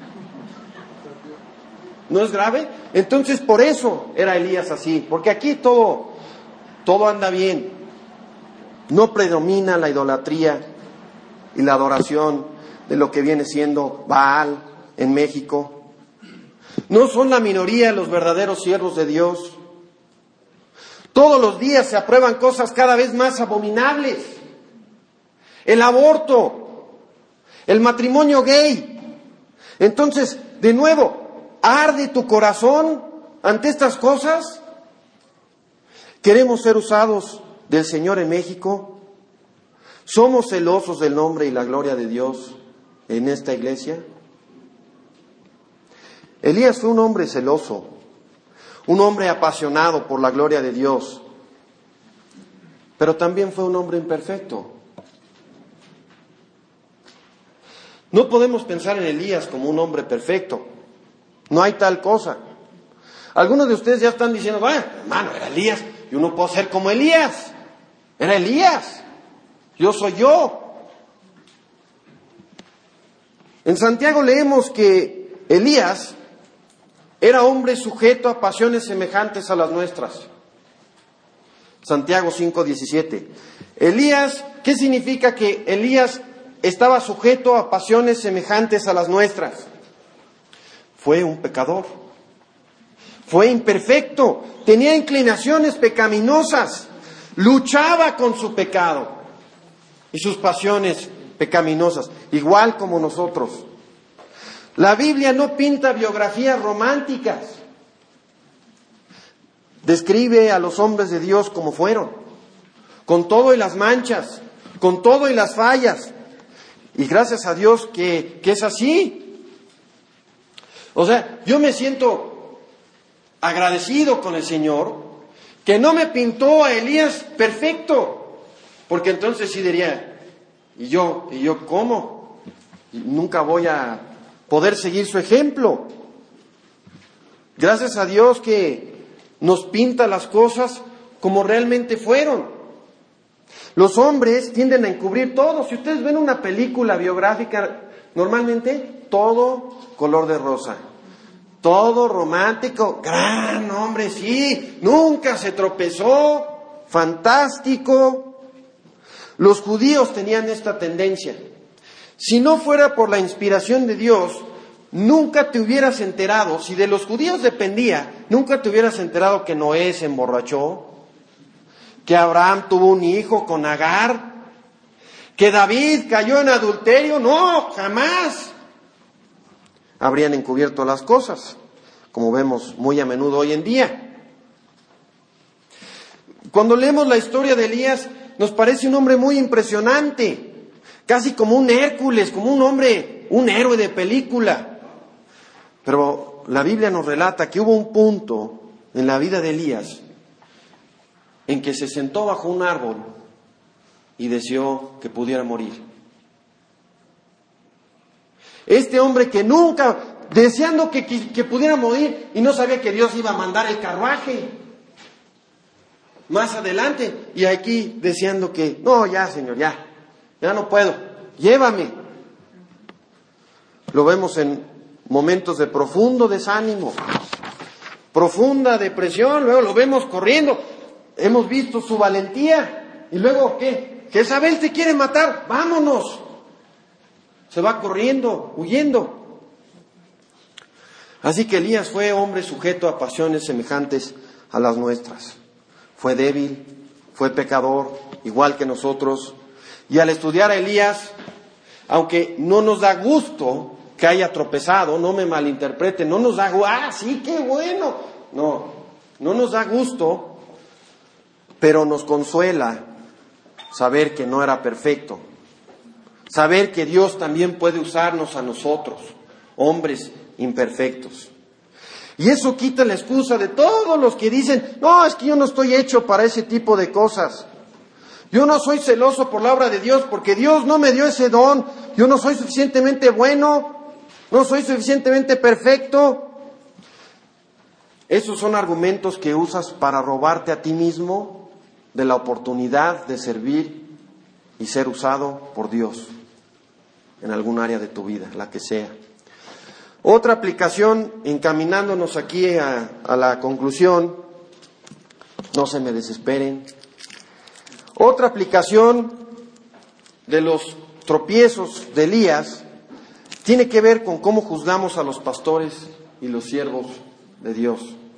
¿No es grave? Entonces por eso era Elías así. Porque aquí todo anda bien. No predomina la idolatría y la adoración de lo que viene siendo Baal en México. No son la minoría los verdaderos siervos de Dios. Todos los días se aprueban cosas cada vez más abominables. El aborto, el matrimonio gay. Entonces, de nuevo, ¿arde tu corazón ante estas cosas? ¿Queremos ser usados del Señor en México? ¿Somos celosos del nombre y la gloria de Dios en esta iglesia? Elías fue un hombre celoso, un hombre apasionado por la gloria de Dios, pero también fue un hombre imperfecto. No podemos pensar en Elías como un hombre perfecto. No hay tal cosa. Algunos de ustedes ya están diciendo, bueno, hermano, era Elías, yo no puedo ser como Elías. Era Elías. Yo soy yo. En Santiago leemos que Elías era hombre sujeto a pasiones semejantes a las nuestras. Santiago 5:17. Elías, ¿qué significa que Elías estaba sujeto a pasiones semejantes a las nuestras? Fue un pecador. Fue imperfecto. Tenía inclinaciones pecaminosas. Luchaba con su pecado y sus pasiones pecaminosas, igual como nosotros. La Biblia no pinta biografías románticas. Describe a los hombres de Dios como fueron, con todo y las manchas, con todo y las fallas. Y gracias a Dios que es así. O sea, yo me siento agradecido con el Señor que no me pintó a Elías perfecto, porque entonces sí diría, ¿y yo cómo? Nunca voy a poder seguir su ejemplo. Gracias a Dios que nos pinta las cosas como realmente fueron. Los hombres tienden a encubrir todo. Si ustedes ven una película biográfica, normalmente todo color de rosa, todo romántico, gran hombre, sí, nunca se tropezó, fantástico. Los judíos tenían esta tendencia. Si no fuera por la inspiración de Dios, nunca te hubieras enterado, si de los judíos dependía, nunca te hubieras enterado que Noé se emborrachó, que Abraham tuvo un hijo con Agar, que David cayó en adulterio. No, jamás habrían encubierto las cosas, como vemos muy a menudo hoy en día. Cuando leemos la historia de Elías, nos parece un hombre muy impresionante, casi como un Hércules, como un hombre, un héroe de película. Pero la Biblia nos relata que hubo un punto en la vida de Elías en que se sentó bajo un árbol y deseó que pudiera morir. Este hombre que nunca, deseando que pudiera morir, y no sabía que Dios iba a mandar el carruaje más adelante, y aquí deseando que, no, ya Señor, ya ya no puedo, llévame. Lo vemos en momentos de profundo desánimo, profunda depresión, luego lo vemos corriendo. Hemos visto su valentía. Y luego, ¿qué? Jezabel te quiere matar, vámonos. Se va corriendo, huyendo. Así que Elías fue hombre sujeto a pasiones semejantes a las nuestras. Fue débil, fue pecador, igual que nosotros. Y al estudiar a Elías, aunque no nos da gusto que haya tropezado, no me malinterpreten, no nos da gusto, sí, qué bueno. No nos da gusto, pero nos consuela saber que no era perfecto. Saber que Dios también puede usarnos a nosotros, hombres imperfectos. Y eso quita la excusa de todos los que dicen, no, es que yo no estoy hecho para ese tipo de cosas. Yo no soy celoso por la obra de Dios porque Dios no me dio ese don. Yo no soy suficientemente bueno, no soy suficientemente perfecto. Esos son argumentos que usas para robarte a ti mismo de la oportunidad de servir y ser usado por Dios en algún área de tu vida, la que sea. Otra aplicación, encaminándonos aquí a la conclusión, no se me desesperen. Otra aplicación de los tropiezos de Elías tiene que ver con cómo juzgamos a los pastores y los siervos de Dios.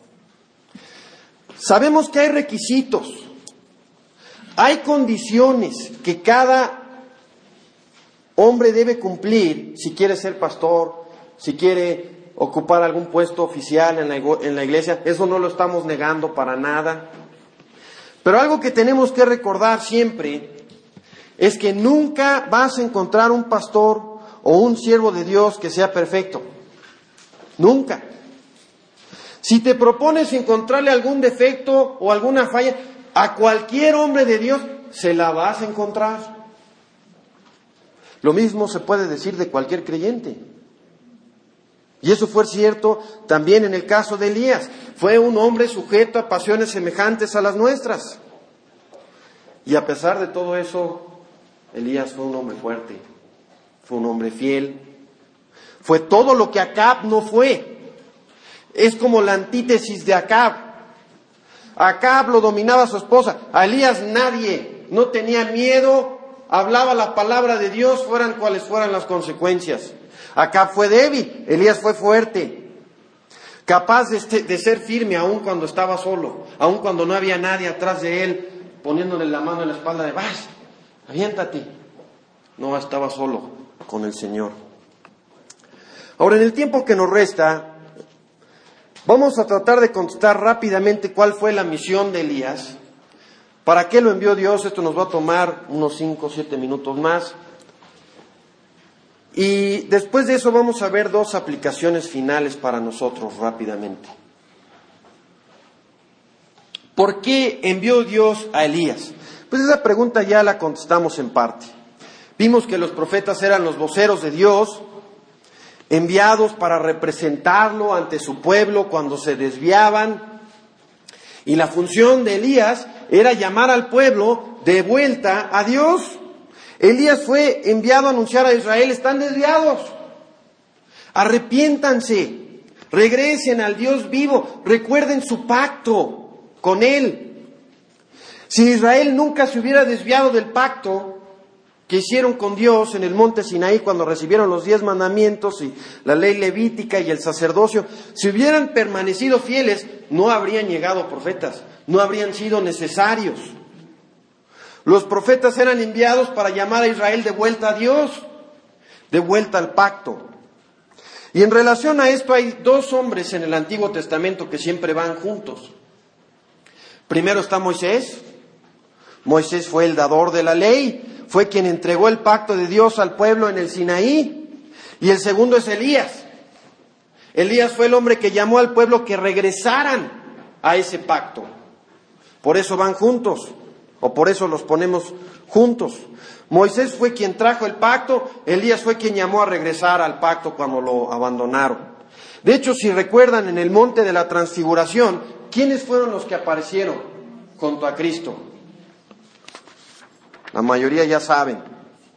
Sabemos que hay requisitos, hay condiciones que cada hombre debe cumplir si quiere ser pastor, si quiere ocupar algún puesto oficial en la iglesia. Eso no lo estamos negando para nada. Pero algo que tenemos que recordar siempre es que nunca vas a encontrar un pastor o un siervo de Dios que sea perfecto. Nunca. Si te propones encontrarle algún defecto o alguna falla, a cualquier hombre de Dios se la vas a encontrar. Lo mismo se puede decir de cualquier creyente. Y eso fue cierto también en el caso de Elías. Fue un hombre sujeto a pasiones semejantes a las nuestras. Y a pesar de todo eso, Elías fue un hombre fuerte, fue un hombre fiel. Fue todo lo que Acab no fue. Es como la antítesis de Acab. Acab lo dominaba su esposa. A Elías nadie, no tenía miedo, hablaba la palabra de Dios, fueran cuales fueran las consecuencias. Acab fue débil, Elías fue fuerte, capaz de ser firme aun cuando estaba solo, aun cuando no había nadie atrás de él, poniéndole la mano en la espalda de, vas, aviéntate. No, estaba solo con el Señor. Ahora, en el tiempo que nos resta, vamos a tratar de contestar rápidamente cuál fue la misión de Elías, para qué lo envió Dios. Esto nos va a tomar unos 5 o 7 minutos más. Y después de eso vamos a ver 2 aplicaciones finales para nosotros rápidamente. ¿Por qué envió Dios a Elías? Pues esa pregunta ya la contestamos en parte. Vimos que los profetas eran los voceros de Dios, enviados para representarlo ante su pueblo cuando se desviaban. Y la función de Elías era llamar al pueblo de vuelta a Dios. Elías fue enviado a anunciar a Israel, están desviados, arrepiéntanse, regresen al Dios vivo, recuerden su pacto con Él. Si Israel nunca se hubiera desviado del pacto que hicieron con Dios en el monte Sinaí cuando recibieron los 10 mandamientos y la ley levítica y el sacerdocio, si hubieran permanecido fieles, no habrían llegado profetas, no habrían sido necesarios. Los profetas eran enviados para llamar a Israel de vuelta a Dios, de vuelta al pacto. Y en relación a esto hay 2 hombres en el Antiguo Testamento que siempre van juntos. Primero está Moisés. Moisés fue el dador de la ley, fue quien entregó el pacto de Dios al pueblo en el Sinaí. Y el segundo es Elías. Elías fue el hombre que llamó al pueblo que regresaran a ese pacto. Por eso van juntos. O por eso los ponemos juntos. Moisés fue quien trajo el pacto, Elías fue quien llamó a regresar al pacto cuando lo abandonaron. De hecho, si recuerdan, en el monte de la transfiguración, ¿quiénes fueron los que aparecieron junto a Cristo? La mayoría ya saben.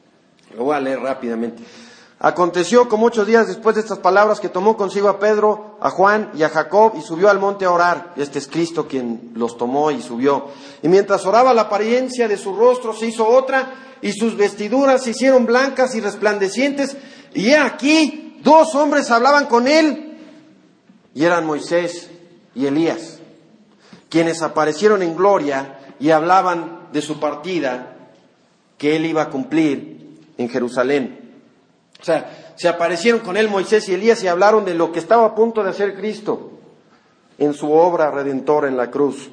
Lo voy a leer rápidamente. Aconteció como 8 días después de estas palabras que tomó consigo a Pedro, a Juan y a Jacob y subió al monte a orar. Este es Cristo quien los tomó y subió. Y mientras oraba, la apariencia de su rostro se hizo otra y sus vestiduras se hicieron blancas y resplandecientes. Y he aquí, 2 hombres hablaban con él y eran Moisés y Elías, quienes aparecieron en gloria y hablaban de su partida que él iba a cumplir en Jerusalén. O sea, se aparecieron con él Moisés y Elías y hablaron de lo que estaba a punto de hacer Cristo en su obra redentora en la cruz.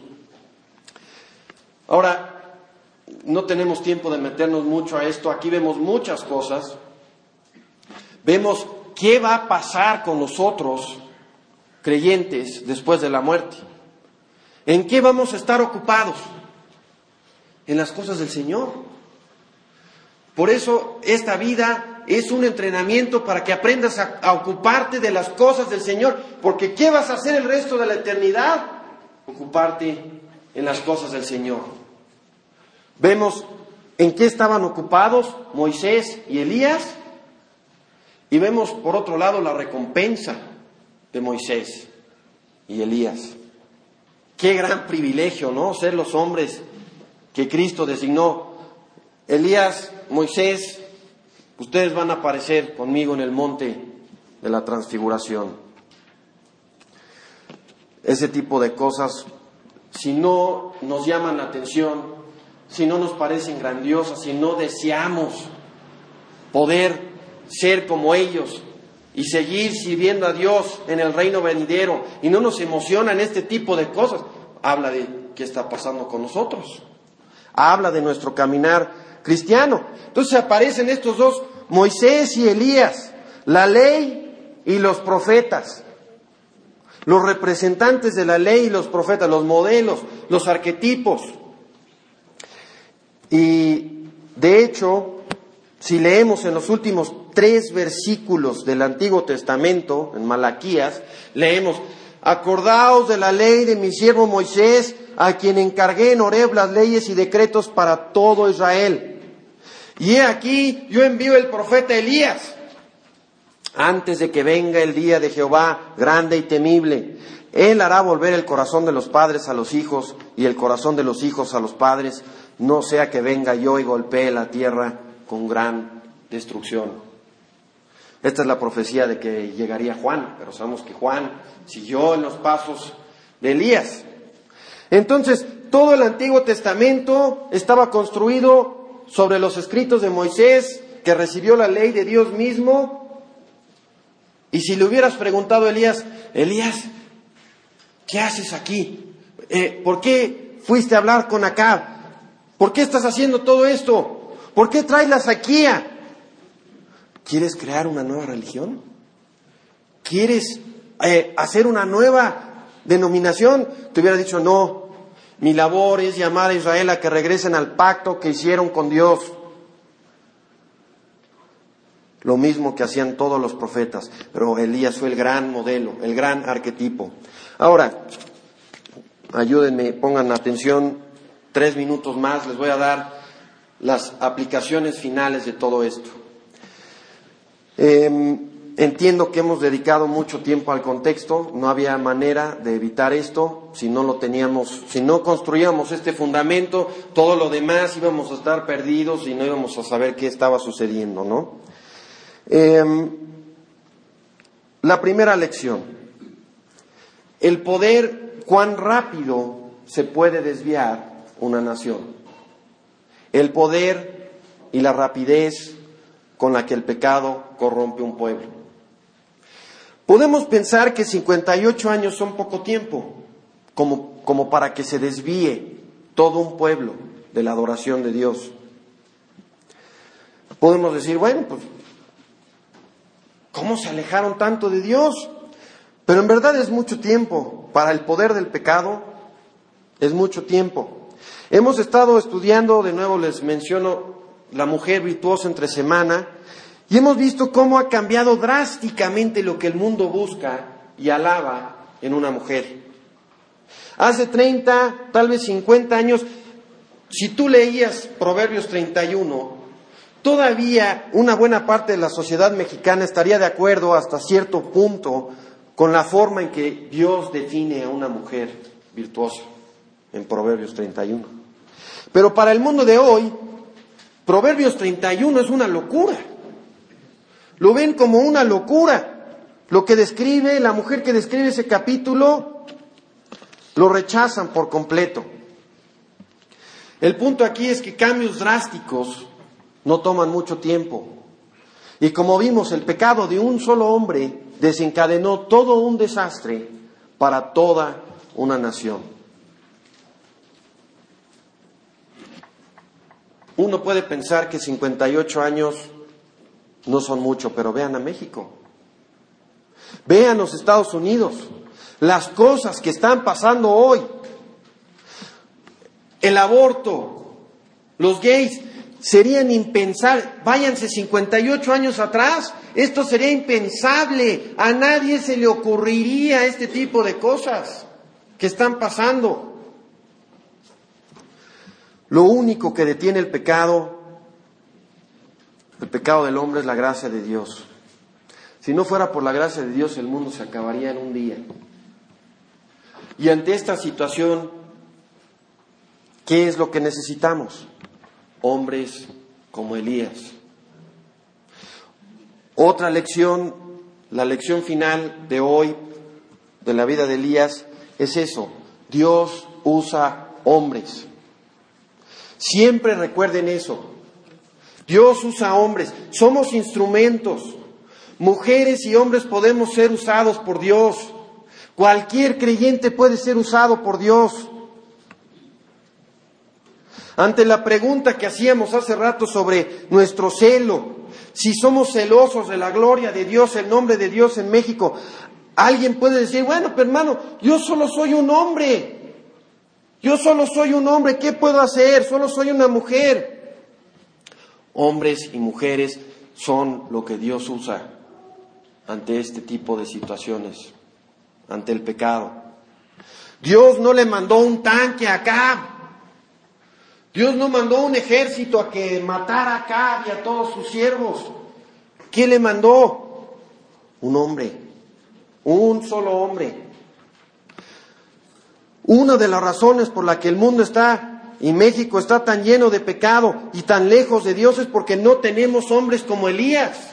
Ahora, no tenemos tiempo de meternos mucho a esto. Aquí vemos muchas cosas. Vemos qué va a pasar con nosotros, creyentes, después de la muerte. ¿En qué vamos a estar ocupados? En las cosas del Señor. Por eso esta vida es un entrenamiento para que aprendas a ocuparte de las cosas del Señor. Porque ¿qué vas a hacer el resto de la eternidad? Ocuparte en las cosas del Señor. Vemos en qué estaban ocupados Moisés y Elías. Y vemos por otro lado la recompensa de Moisés y Elías. Qué gran privilegio, ¿no? Ser los hombres que Cristo designó. Elías, Moisés, ustedes van a aparecer conmigo en el monte de la transfiguración. Ese tipo de cosas, si no nos llaman la atención, si no nos parecen grandiosas, si no deseamos poder ser como ellos y seguir sirviendo a Dios en el reino venidero, y no nos emocionan este tipo de cosas, habla de qué está pasando con nosotros. Habla de nuestro caminar cristiano. Entonces aparecen estos 2, Moisés y Elías, la ley y los profetas, los representantes de la ley y los profetas, los modelos, los arquetipos. Y de hecho, si leemos en los últimos 3 versículos del Antiguo Testamento, en Malaquías, leemos: acordaos de la ley de mi siervo Moisés, a quien encargué en Horeb las leyes y decretos para todo Israel. Y he aquí, yo envío el profeta Elías, antes de que venga el día de Jehová, grande y temible. Él hará volver el corazón de los padres a los hijos, y el corazón de los hijos a los padres, no sea que venga yo y golpee la tierra con gran destrucción. Esta es la profecía de que llegaría Juan, pero sabemos que Juan siguió en los pasos de Elías. Entonces, todo el Antiguo Testamento estaba construido sobre los escritos de Moisés, que recibió la ley de Dios mismo. Y si le hubieras preguntado a Elías, ¿qué haces aquí? ¿Por qué fuiste a hablar con Acab? ¿Por qué estás haciendo todo esto? ¿Por qué traes la sequía? ¿Quieres crear una nueva religión? ¿Quieres hacer una nueva denominación? Te hubiera dicho, no. Mi labor es llamar a Israel a que regresen al pacto que hicieron con Dios. Lo mismo que hacían todos los profetas. Pero Elías fue el gran modelo, el gran arquetipo. Ahora, ayúdenme, pongan atención, 3 minutos más. Les voy a dar las aplicaciones finales de todo esto. Entiendo que hemos dedicado mucho tiempo al contexto, no había manera de evitar esto, si no construíamos este fundamento, todo lo demás íbamos a estar perdidos y no íbamos a saber qué estaba sucediendo, ¿no? La primera lección, el poder, cuán rápido se puede desviar una nación, el poder y la rapidez con la que el pecado corrompe un pueblo. Podemos pensar que 58 años son poco tiempo, como para que se desvíe todo un pueblo de la adoración de Dios. Podemos decir, bueno, pues, ¿cómo se alejaron tanto de Dios? Pero en verdad es mucho tiempo. Para el poder del pecado es mucho tiempo. Hemos estado estudiando, de nuevo les menciono, la mujer virtuosa entre semana, y hemos visto cómo ha cambiado drásticamente lo que el mundo busca y alaba en una mujer. Hace 30, tal vez 50 años, si tú leías Proverbios 31, todavía una buena parte de la sociedad mexicana estaría de acuerdo hasta cierto punto con la forma en que Dios define a una mujer virtuosa en Proverbios 31. Pero para el mundo de hoy, Proverbios 31 es una locura. Lo ven como una locura. Lo que describe, la mujer que describe ese capítulo, lo rechazan por completo. El punto aquí es que cambios drásticos no toman mucho tiempo. Y como vimos, el pecado de un solo hombre desencadenó todo un desastre para toda una nación. Uno puede pensar que 58 años no son mucho, pero vean a México. Vean los Estados Unidos, las cosas que están pasando hoy. El aborto, los gays, serían impensables. Váyanse 58 años atrás, esto sería impensable. A nadie se le ocurriría este tipo de cosas que están pasando. Lo único que detiene el pecado del hombre es la gracia de Dios. Si no fuera por la gracia de Dios, el mundo se acabaría en un día. Y ante esta situación, ¿qué es lo que necesitamos? Hombres como Elías. Otra lección, la lección final de hoy, de la vida de Elías, es eso. Dios usa hombres. Siempre recuerden eso. Dios usa hombres. Somos instrumentos. Mujeres y hombres podemos ser usados por Dios. Cualquier creyente puede ser usado por Dios. Ante la pregunta que hacíamos hace rato sobre nuestro celo, si somos celosos de la gloria de Dios, el nombre de Dios en México, alguien puede decir, bueno, pero hermano, yo solo soy un hombre. Yo solo soy un hombre, ¿qué puedo hacer? Solo soy una mujer. Hombres y mujeres son lo que Dios usa ante este tipo de situaciones, ante el pecado. Dios no le mandó un tanque a Acab. Dios no mandó un ejército a que matara a Acab y a todos sus siervos. ¿Quién le mandó? Un hombre, un solo hombre. Una de las razones por la que el mundo está y México está tan lleno de pecado y tan lejos de Dios es porque no tenemos hombres como Elías.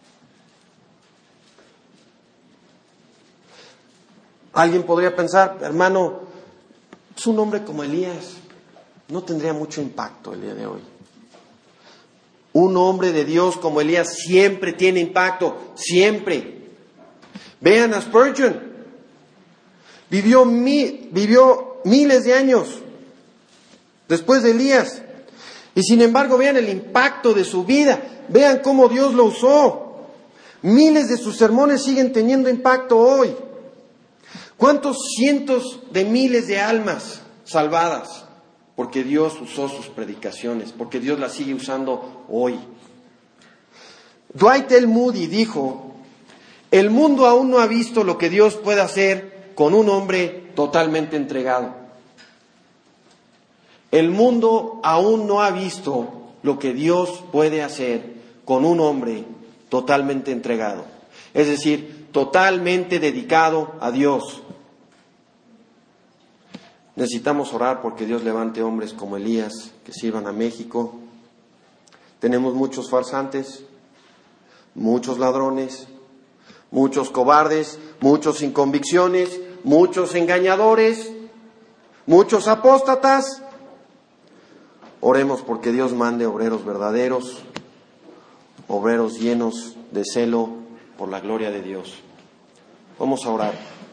Alguien podría pensar, hermano, es un hombre como Elías, no tendría mucho impacto el día de hoy. Un hombre de Dios como Elías siempre tiene impacto, siempre. Vean a Spurgeon, vivió miles de años después de Elías, y sin embargo vean el impacto de su vida, vean cómo Dios lo usó. Miles de sus sermones siguen teniendo impacto hoy. ¿Cuántos cientos de miles de almas salvadas? Porque Dios usó sus predicaciones, porque Dios las sigue usando hoy. Dwight L. Moody dijo, el mundo aún no ha visto lo que Dios puede hacer con un hombre totalmente entregado. El mundo aún no ha visto lo que Dios puede hacer con un hombre totalmente entregado. Es decir, totalmente dedicado a Dios. Necesitamos orar porque Dios levante hombres como Elías que sirvan a México. Tenemos muchos farsantes, muchos ladrones, muchos cobardes, muchos sin convicciones, muchos engañadores, muchos apóstatas. Oremos porque Dios mande obreros verdaderos, obreros llenos de celo por la gloria de Dios. Vamos a orar.